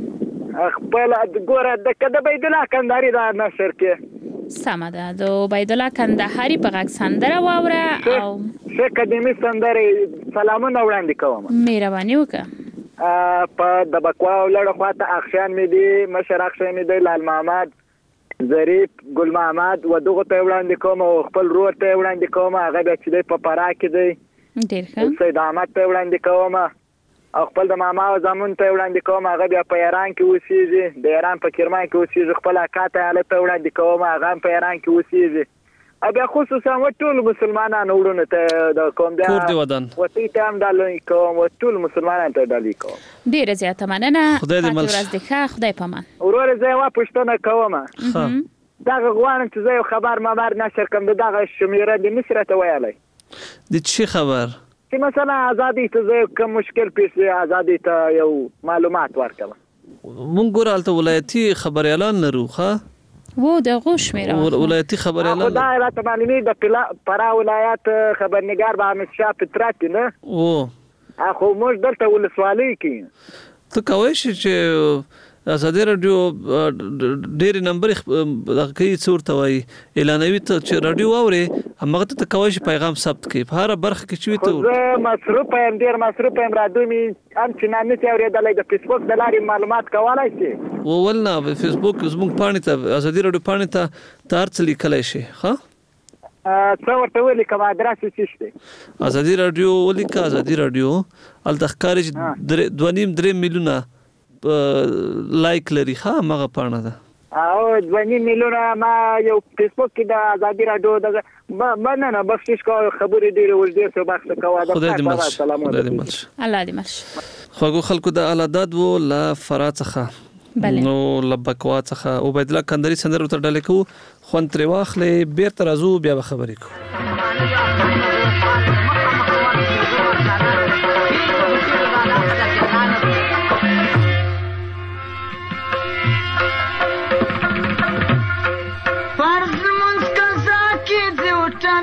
P: خپله ګوره د بیدالله کندهاري د نشر کې
M: سمه ده. د عبیدالله کندهاري په غږ سندره واوره او
P: ښه قدیمي سندره یې. سلامونه وړاندې کوم.
M: مهرباني وکړه.
P: په د بکوا لړه خواته اخشان مې دی، مشر اخشان مې دی، لال محمد، ظریف، ګل محمد و دغو ته یې وړاندې کوم، او خپل رور ته یې وړاندې کوم. هغه بیا چې دی په فراه کې دی.
M: ډېر ښه.
P: سید احمد ته یې وړاندې کوم، او خپل د ماما او زامن ته یې وړاندې کوم. هغه بیا په ایران کې اوسېږي، د ایران په کرمان کې اوسېږي. خپل اکا ته هلته ته وړاندې کوم، هغه هم په ایران کې اوسېږي. او بیا خصوصا و ټول مسلمانانو وروڼو ته د کوم بیا
L: کور دې ودان
P: وطي ته هم ډالۍ کوم، و ټول مسلمانانو ته ډالۍ کوم.
M: ډېره زیاته مننه.
L: خدای دې مل
M: ورځ دې ښه. خدای پامان.
P: وروره زه یوه پوښتنه کوم. دغه غواړم چې زه یو خبر مبر نشر کړم، د دغه شمېره دې نشي راته ویلی؟
L: د څه خبر؟
P: چې مثلا ازادۍ ته زه کوم مشکل پیښ شي، ازادۍ ته یو معلومات ورکړم.
L: مونږ ګوره هلته ولایتي خبریالان لرو. ښه
M: و دغه شمیره
L: ولایتي خبریالان.
P: خو دا راته معلومې د فراه ولایت خبرنګار به حمید شاه فطرت نه
L: و.
P: خو موږ دلته ولسوالۍ کې
L: ته کولی شي چې ازادي راډیو ډېرې نمبرې دغه کوي، څه ورته وایي، اعلانوي ته چې راډیو واورې همغه ته ته کولی شي پیغام ثبت کړي په هره برخه کې چې وي.
P: خو زه مصروفه یم، ډېر مصروفه یم. راډیو مې هم چندان نشي اورېدلی. د فیسبوک د لارې معلومات کولی شي؟
L: ولنه فیسبوک زموږ پاڼې ته، ازادي راډیو پاڼې ته ته هر څه لیکلی شي. ښه
P: څه ورته ولیکم؟ ادرس یې څه شي؟
L: ازادي راډیو ولیکه. ازادي راډیو هلته ښکاري چې دوه نیم درې میلیونه لایک لري. ښه همغه پاڼه ده.
P: او دوه نیم میلیونه. ما یو فیسبوک کې د ازادي راډیو دغه مننه بخشش کوه، خبرې ډېرې اوږدې شو، بخښه کوه.
L: خدای دې مل شي. خدای دې مل شي.
M: الله دې مل شي.
L: خوږو خلکو د علاداد و له فراه څخه نو له بکوا څخه عبیدالله کندهاري سندره ورته ډالۍ کوو. خوند ترې واخلئ، بېرته راځو، بیا به خبرې کوو.
Q: فرض منز قضا کی دیوٹانو سے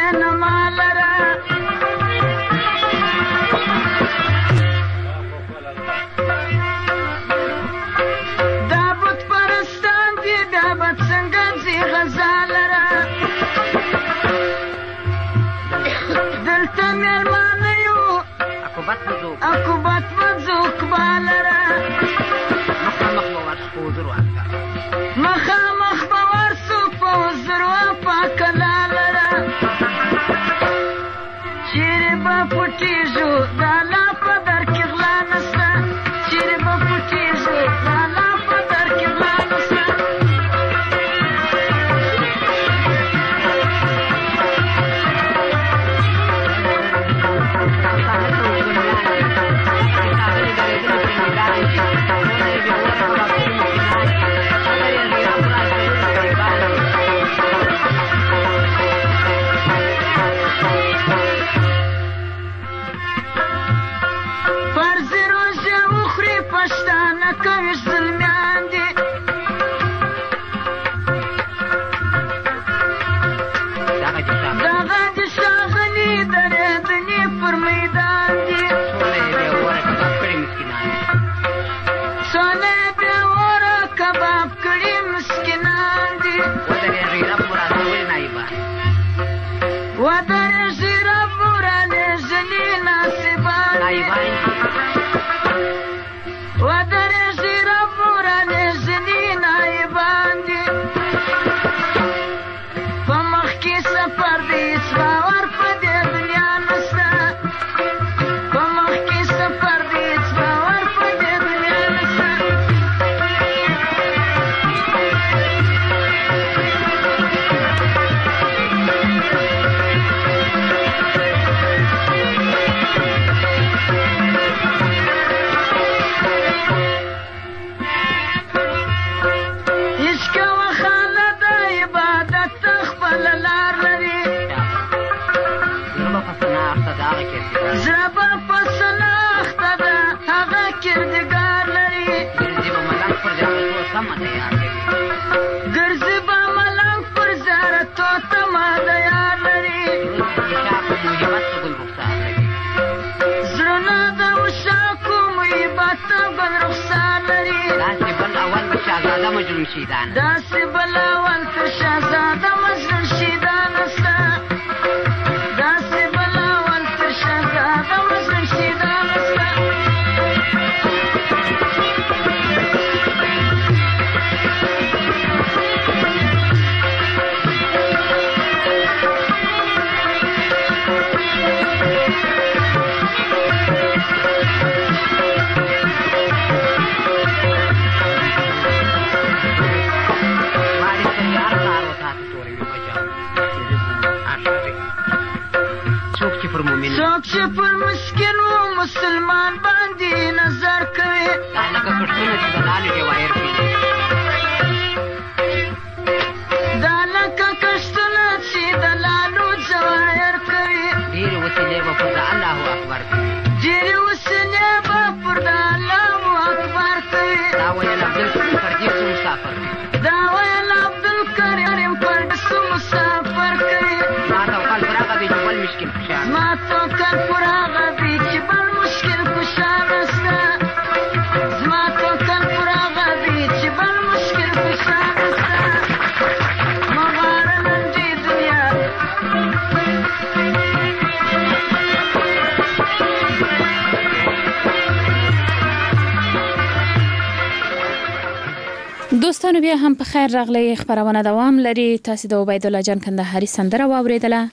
M: دوستانو بیا هم په خیر راغلی. خبرونه دوام لري. تاسو د عبید الله جان کندهاري سندره واوریدله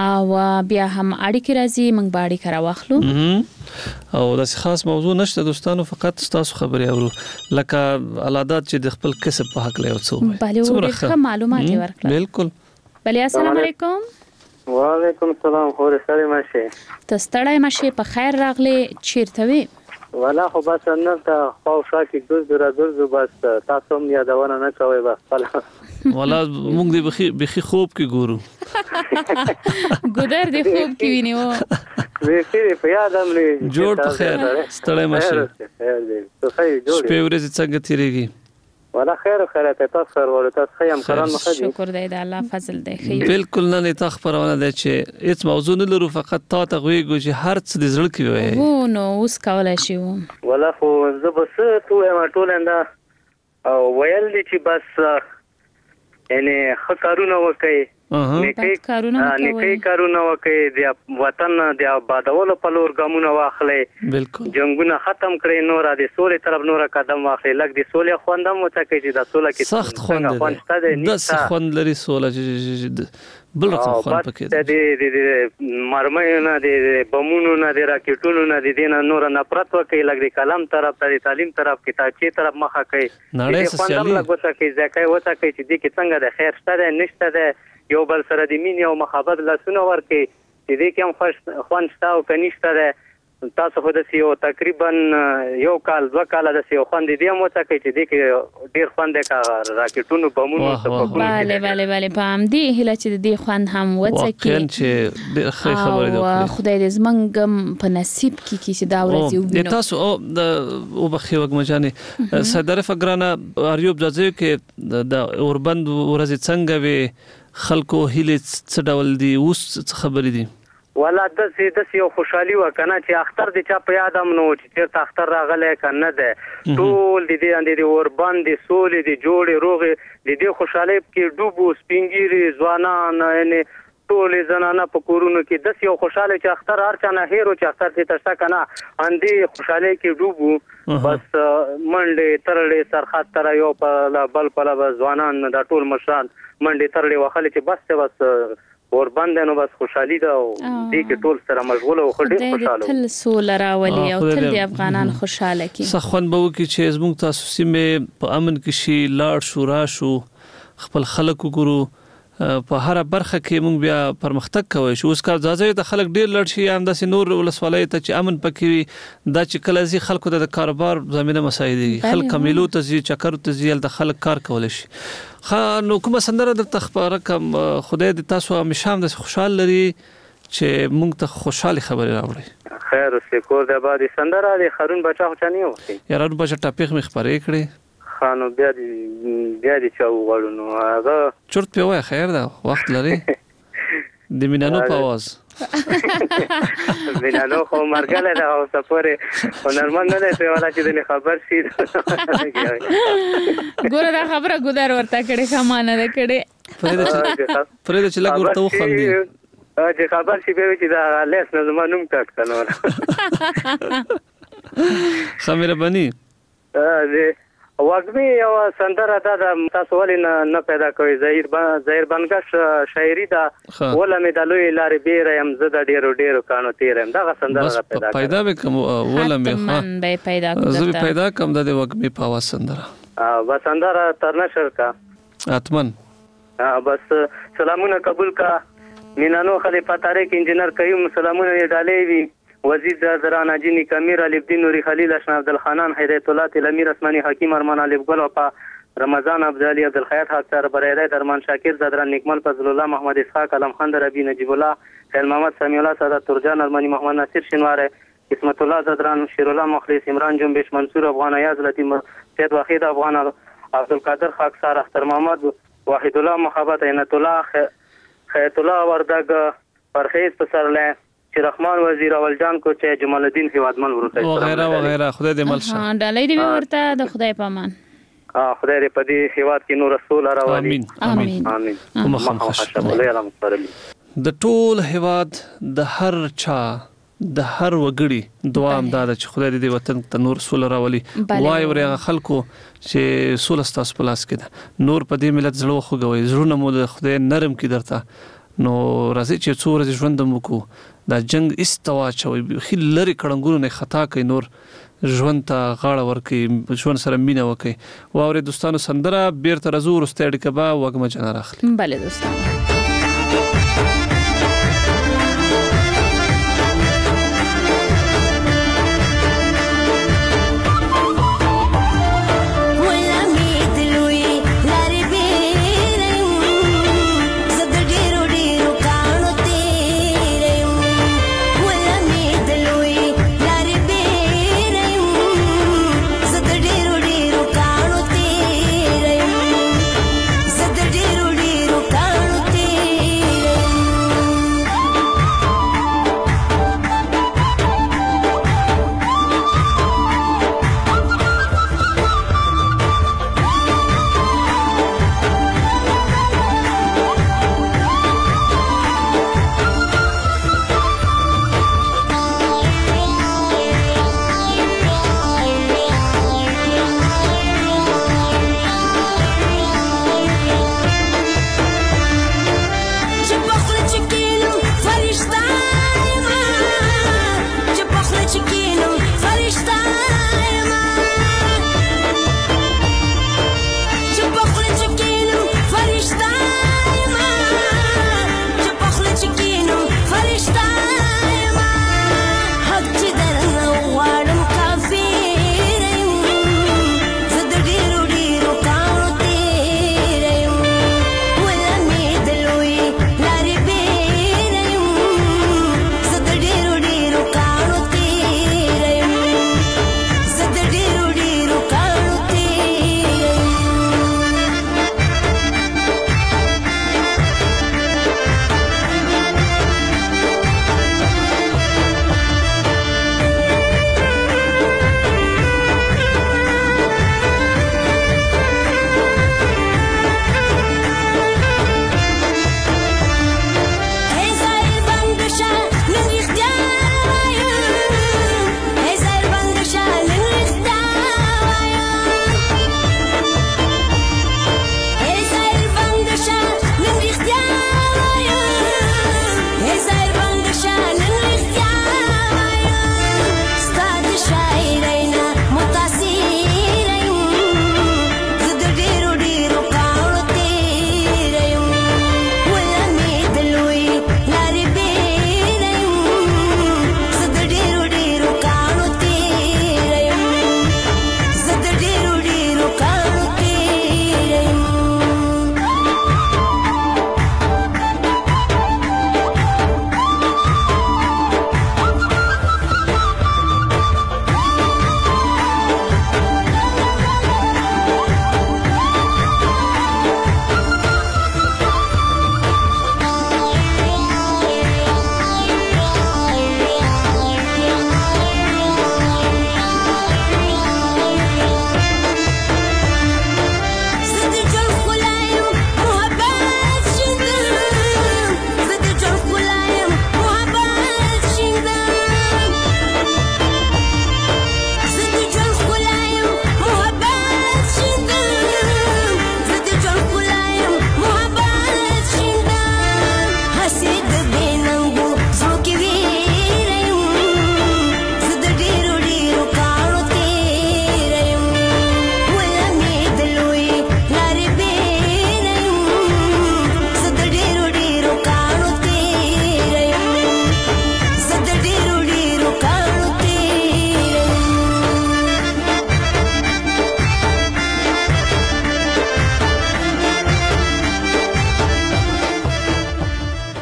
M: او بیا هم اړیکې راځي، موږ به اړیکه راواخلو
L: او داسې خاص موضوع نشته دوستانو، فقط تاسو خبرې اورو لکه علادات چې د خپل کسب په حق له وڅو
M: بله ډېر معلومات ورکړل.
L: بالکل.
M: بله السلام علیکم.
Q: وعلیکم السلام. خو رساله ماشه
M: ته ستړی مشه په خیر راغلی. چیرته وي؟
Q: ولا خو بس نه ته خو شاکي دوز درا دوز بس تاسو هم یادونه نه کوي بس
L: ولا موږ دې بخي بخي خوب کې ګورو
M: ګودر دې خوب کې وینیو
Q: بخي په یاد هم لري.
L: جوړ په خیر ستړی مشه.
Q: خیر دې ته خیر جوړ.
L: شپه ورځ څنګه تیریږي؟
Q: ولا خیر خیر ته تاسو ورته تاسو خیم قران مخدي
M: شکر دی د الله فضل دی خیر
L: بالکل نه ته خبرونه ده چې هیڅ موضوع نه لرو فقط تا ته غوېږو چې هر څه د زړه کې وي
M: وو نو اوس کولای شي
Q: ولا خو زه بس ته ما ټول انده او ویل دي چې بس یعنی خکارونه وکي نیکی کارونه نیکی کارونه وکړي د وطن د آبادولو په لور ګامونه واخلي بالکل جنگونه ختم کړي نور د سولې طرف نور قدم واخلي لکه د سولې خوندم وڅکي چې د سولې کې
L: سخت خوند دی د سخت خوند لري سولې بل رقم خوند پکې
Q: دی د مرمۍ نه د بمونو نه د راکټونو نه د دینه نور نفرت وکړي لکه د کلام طرف ته د تعلیم طرف کې تاچې طرف مخه کوي
L: نړۍ
Q: سوسیالي لګوتکي ځکه وڅکي چې د کې څنګه د خیر شته نشته ده یو بل سره د مين او محبت لاسونه ورکي چې دې کې هم خوش خوان شته او کنيشته ده تاسو خو د سیو تقریبا یو کال دوه کال د سیو خوان دې هم وڅکي چې دې کې ډیر خوان ده کا راکټونو بمونو
M: څخه bale bale bale پام دې هله چې دې خوان هم وڅکي
L: واقعا چې ډیر ښه خبره ده
M: خدای دې زمنګم په نصیب کې کې چې دا ورځ یو
L: د تاسو او د او بخي وګمجاني صدر فقرانه اریوب ځای کې د اوربند ورځ څنګه وي خلکو هله څه ډول دي اوس څه خبرې دي
Q: ولا د سې د یو خوشحالي وکنه چې اختر د چا په یادم نو چې چیرته اختر راغلی کنه ده ټول د دې اندې د اوربند د سولې د جوړې روغې د دې خوشحالي کې ډوبو سپینګيري ځوانان یعنی ټول زنانه په کورونو کې د یو خوشاله چې اختر هر چا نه هیرو چې اختر دې تشتا کنه اندې خوشحالي کې ډوبو بس منډه ترړې سرخات تر یو په بل په ځوانان د ټول مشران منډه ترړې وخلې چې بس بس اوربند نو بس خوشحالي ده او دې کې ټول سره مشغوله او خډې خوشاله
M: تل سول راولي او تل د افغانان خوشاله کی
L: سخون به وکي چې زموږ تاسو سیمه په امن کې شي لاړ شو را شو خپل خلکو ګورو په هر برخه کې موږ بیا پرمختګ کوي شو اوس کا ځاځي ته خلک ډیر لړ شي هم د نور ولسوالۍ ته چې امن پکې دا چې کله زی خلکو د کاروبار زمينه مساعدي خلک کمیلو ته زی چکر ته زی د خلک کار کول شي خا نو کومه سندره د تخبار کم خدای د تاسو همیشام د خوشحال لري چې موږ ته خوشحالي خبري راوړي
Q: خیر اوسې کور د آبادی سندره د خرون بچا خو چانه وي
L: یارانو بچا ټاپیخ مخ خبرې کړې
Q: خانو بیا دی بیا دی چا وغواړو نو هغه
L: چرت په وای خیر دا وخت لري د مینانو په आवाज
Q: مینانو خو مرګله دا او سفره هنرمند نه دی ولا چې د خبر شي
M: ګوره دا خبره ګودار ورته کړي خمانه ده کړي
L: پرې د چلا ګورته وخندي
Q: چې خبر شي به چې دا لیس نه زمونږ کټ کنه
L: خمیره بني
Q: ا واګمي او سندره دا د تاسو ولې نه پیدا کوي ظاهر ظاهر بنګش شاعري دا ولا مې د لوی لارې بیره يم زده ډیرو ډیرو کانو تیرم دا سندره پیدا
L: پیدا وکم ولا مې
M: من به پیدا کوم
L: زه پیدا کوم د واګمي په आवाज سندره
Q: ا بس سندره ترنشر کا
L: اتمن
Q: بس سلامونه قبول کا مینانو خلیفہ طارق انجینر قیوم سلامونه ډالې وی وزیر دران اجینی کمیر علي الدین نوري خلیل اشنا عبد الخانان هدایت الله تلمیر اسماني حکیم ارمان علي ګل او رمضان عبد علي عبد الخیات حق برایره درمان شاکر زدران نکمل فضل الله محمد اسحاق علم خان ربی نجیب الله خیل محمد سمیع الله سعادت ترجان ارمانی محمد ناصر شنواره اسمت الله زدران شیر الله مخلص عمران جنبش منصور افغان ایاز لطیم سید وحید افغان عبد القادر خاکسار اختر محمد واحد الله محبت عینت الله خیت الله وردگ پرخیز پسرله چې رحمان وزیر اول جان کو چې جمال الدین هوادمن ورته
L: وغیرہ وغیرہ خدای دې مل شه
M: ها ډالۍ دې ورته د خدای په امان
Q: اه خدای دې په دې هواد کې نور رسول راوړي
L: امين
M: امين
Q: امين
L: امين د ټول هواد د هر چا د هر وګړي دعا امداد چې خدای دې وطن ته نور رسول راوړي وای ورغه خلکو چې سول استاس پلاس کړه نور په دې ملت زړه خو غوي زړه مو د خدای نرم کې درته نو راځي چې څو ورځې ژوند مو دا جنگ استوا چوي خل لري کړنګونو نه خطا کوي نور ژوند ته غاړه ورکي ژوند سره مینه وکي واوري دوستانو سندره بیرته رزور استړي کبا وګم جن راخلي
M: bale دوستانو
R: ډیرو ډیرو کانو تیرې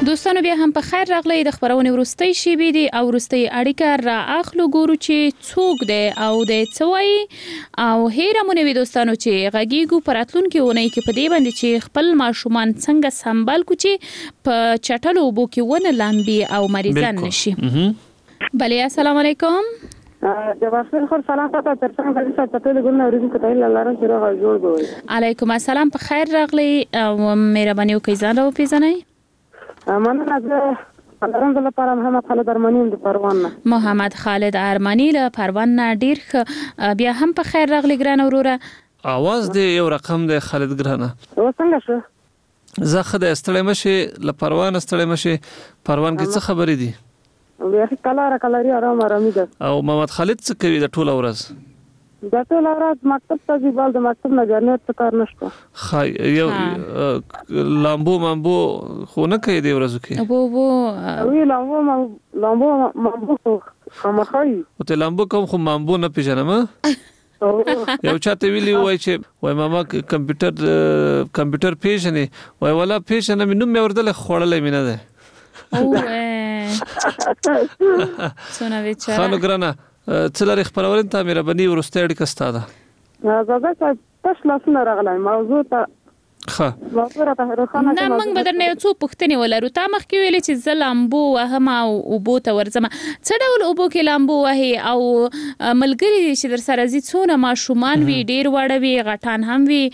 M: دوستانو بیا هم په خیر راغلی د خبرونه ورستۍ شی دی او ورستۍ اړیکه را اخلو ګورو چې څوک دی او د څوي او هیره مونږ وی دوستانو چې غږیګو پراتلونکو ونی کې په دې باندې چې خپل ماشومان څنګه سنبال کو چې په چټلو وبو کې ونه لامبي او مریضان نشي. بله السلام علیکم.
R: جواب خور سلام تاسو تر څنګه غوښتل چې ټول ګورنه ورزې کوي لاله سره جوړ غوي.
M: علیکم السلام په خیر راغلی او مهرباني وکړئ ځان او پیژنئ.
R: مننه زه الحمدلله لپاره محمد خالد ارمانی د پروان نه.
M: محمد خالد ارمانی له پروان نه ډیر بیا هم په خیر راغلی ګران وروره.
L: اواز دی یو رقم دی خالد ګرانه.
R: و څنګه شو؟
L: زه خدای استړی مشه له پروان استړی مشه پروان کې څه خبرې دي؟
R: بیا کله را کله آرام آرامي ده.
L: او محمد خالد څه کوي د ټوله ورځ؟
R: د ټوله ورځ مکتب ته ځي بل د مکتب نه جرنیت څه کار نشته.
L: خای یو لامبو مامبو خو نه کوي د ورځو کې.
M: ابو ابو
R: وی لامبو لامبو مامبو خامخای.
L: او ته لامبو کوم خو مامبو نه پیژنم. یو چاته ویلی وای چې وای ماما کمپیوټر کمپیوټر پیژنې وای ولا پیژنې مې نوم مې ورته خوړلې مې نه ده.
M: او څونه وچا
L: خانو ګرانه څلور خبرونه ته مهرباني ورسته اړیکه ستاده.
R: زه زه تاسو لاسونه راغلی موضوع ته
L: ښه
R: موضوع ته روښانه
M: نه موږ بدرنه یو څو پوښتنې ولرو تا مخ کې ویلې چې زه لامبو وهم او اوبو ته ورځم څه ډول اوبو کې لامبو وهي او ملګری چې در سره زی څونه ماشومان وی ډیر وړه وی غټان هم وی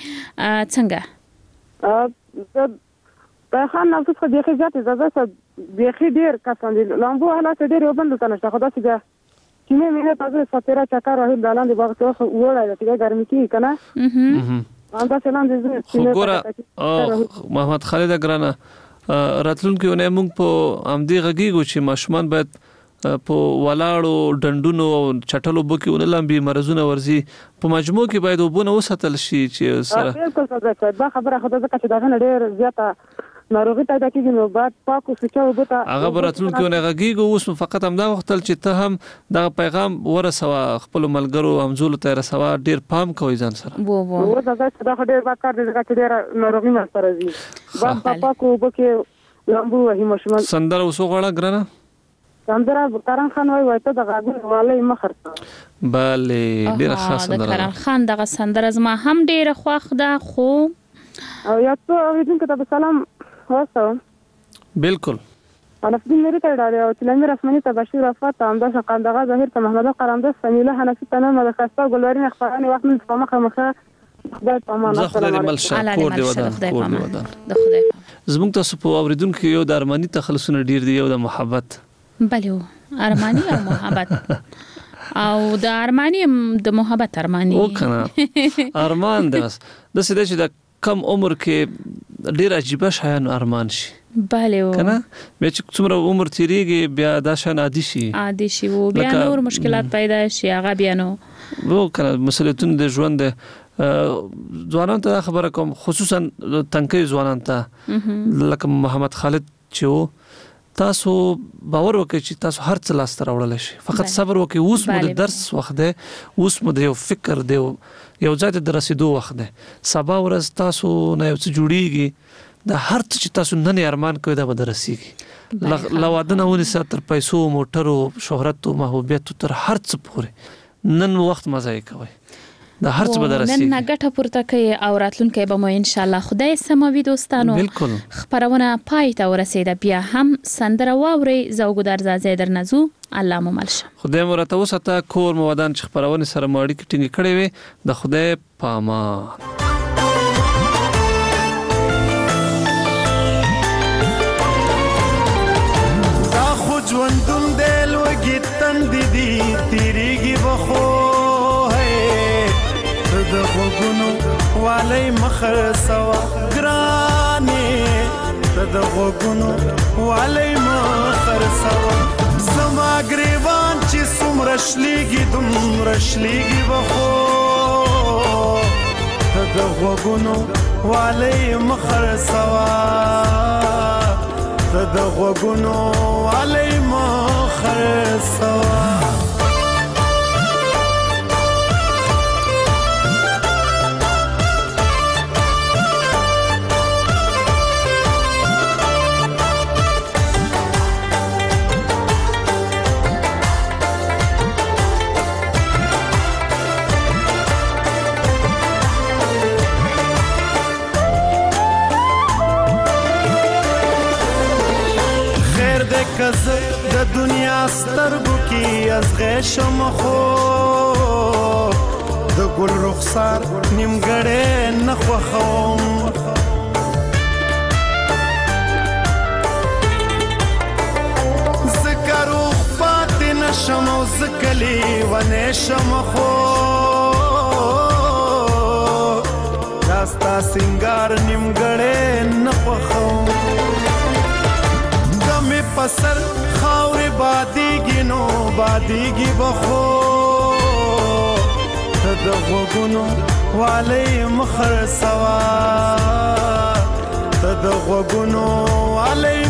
M: څنګه
R: په خان نفس خو دغه ذات زده بيخي ډیر کسان دي لامبو حالات ډیر وبند کنه څه خدا چې چې مې مې تاسو ساتره چکر راهي دلاندې باغ ته وړای چې ګرمي کی کنه اها دا څنګه دي
L: خو ګوره محمد خالد ګرانه راتلونکي ونه موږ په امدي غږیږو چې ماشومان باید په ولاړو ډندونو او چټلو بوکي ونه لامبي مرزونه ورزي په مجموع کې باید وبونه وساتل شي چې
R: سره بالکل دا خبره خدای زکه چې دا نه ډیر زیاته ناروغي پیدا کیږي نو بعد پاکو سچو وبته
L: هغه براتلونکي ونه غږیږو اوس فقط هم دا وختل چې ته هم دا پیغام ورسوه خپل ملګرو همزولو ته رسوه ډیر پام کوي ځان سره
M: وو وو
R: وو دا دا ډیر کار دی چې ډیر ناروغي ما سره زی بعد پاکو وبکه لامبو وهي مشمن
L: سندره وسو غړه ګرانه
R: سندره کرن خان وای وای ته د غاګون والي مخرته
L: bale ډیر خاص سندره
M: کرن خان دغه سندره زما هم ډیر خوښ ده خو
R: او یا ته اوریدونکو ته سلام واسه
L: بالکل
R: انا في ميري تاعي او تلامي رسمي تبشير رفعت عندها قندغه ظاهر محمد قرندس سميله حنفي تمام د خاصه ګلورین اخباراني وخت من فمخه مخه خدای پامان
L: زخدای ملشه کور دی ودان کور دی ودان
M: د خدای
L: زموږ تاسو په اوریدونکو یو د ارمانی تخلصونه ډیر دی یو د محبت
M: بله ارمانی او محبت او د ارمانی د محبت ارمانی
L: او کنه ارمان داس د سده چې د کم عمر کې ډیر عجیب شایان ارمان شي
M: bale
L: کنه بیا چې څومره عمر تیریږي بیا دا شان عادي شي
M: عادي شي وو بیا نور مشکلات پیدا شي هغه بیا نو
L: وو کنه مسؤلیتونه د ژوند ځوانان ته خبره کوم خصوصا تنکي ځوانان ته لکه محمد خالد چې تاسو باور وکړئ چې تاسو هر څه لاس ته راوړل شي فقط صبر وکړئ اوس مو د درس وخت دی اوس مو د یو فکر دی یو ځای ته رسیدو وخت دی سبا ورځ تاسو نه یو څه جوړیږي د هر څه چې تاسو نن ارمان کوئ دا به درسیږي لوادنه ونیسه تر پیسو موټرو شهرت او محبوبیت تر هر څه پورې نن وخت مزه کوي د هر څه بدرسي
M: نن نګټه پورته کوي او راتلونکي به مو ان شاء الله خدای سموي دوستانو
L: بالکل
M: خبرونه پای ته ورسیده بیا هم سندره واوري زوګدار زازه درنزو الله مو ملشه
L: خدای مو راته وساته کور مو ودان چې خبرونه سره ماړی کټینګ کړي وي د خدای پامان
O: دا خو ژوندون دل وګیتن دي دي تیریږي بخو د غوګونو والي مخر سوا ګرانه د غوګونو والي مخر سوا سما ګریوان چې سمر شليږي دم رشليږي بخو د غوګونو والي مخر سوا د غوګونو والي مخر سوا دې کزه د دنیا سترګو کې ازغې شم خو د ګل رخسار نیمګړې نه خوښوم ځکه روغ پاتې نشم او ځکه لیونی شم خو دا ستا سینګار نیمګړې نه خوښوم د مې په سر خاورې بادېږي نو بادېږي به خو ته د غوږونو والی مه خرڅوه ته د غوږونو والی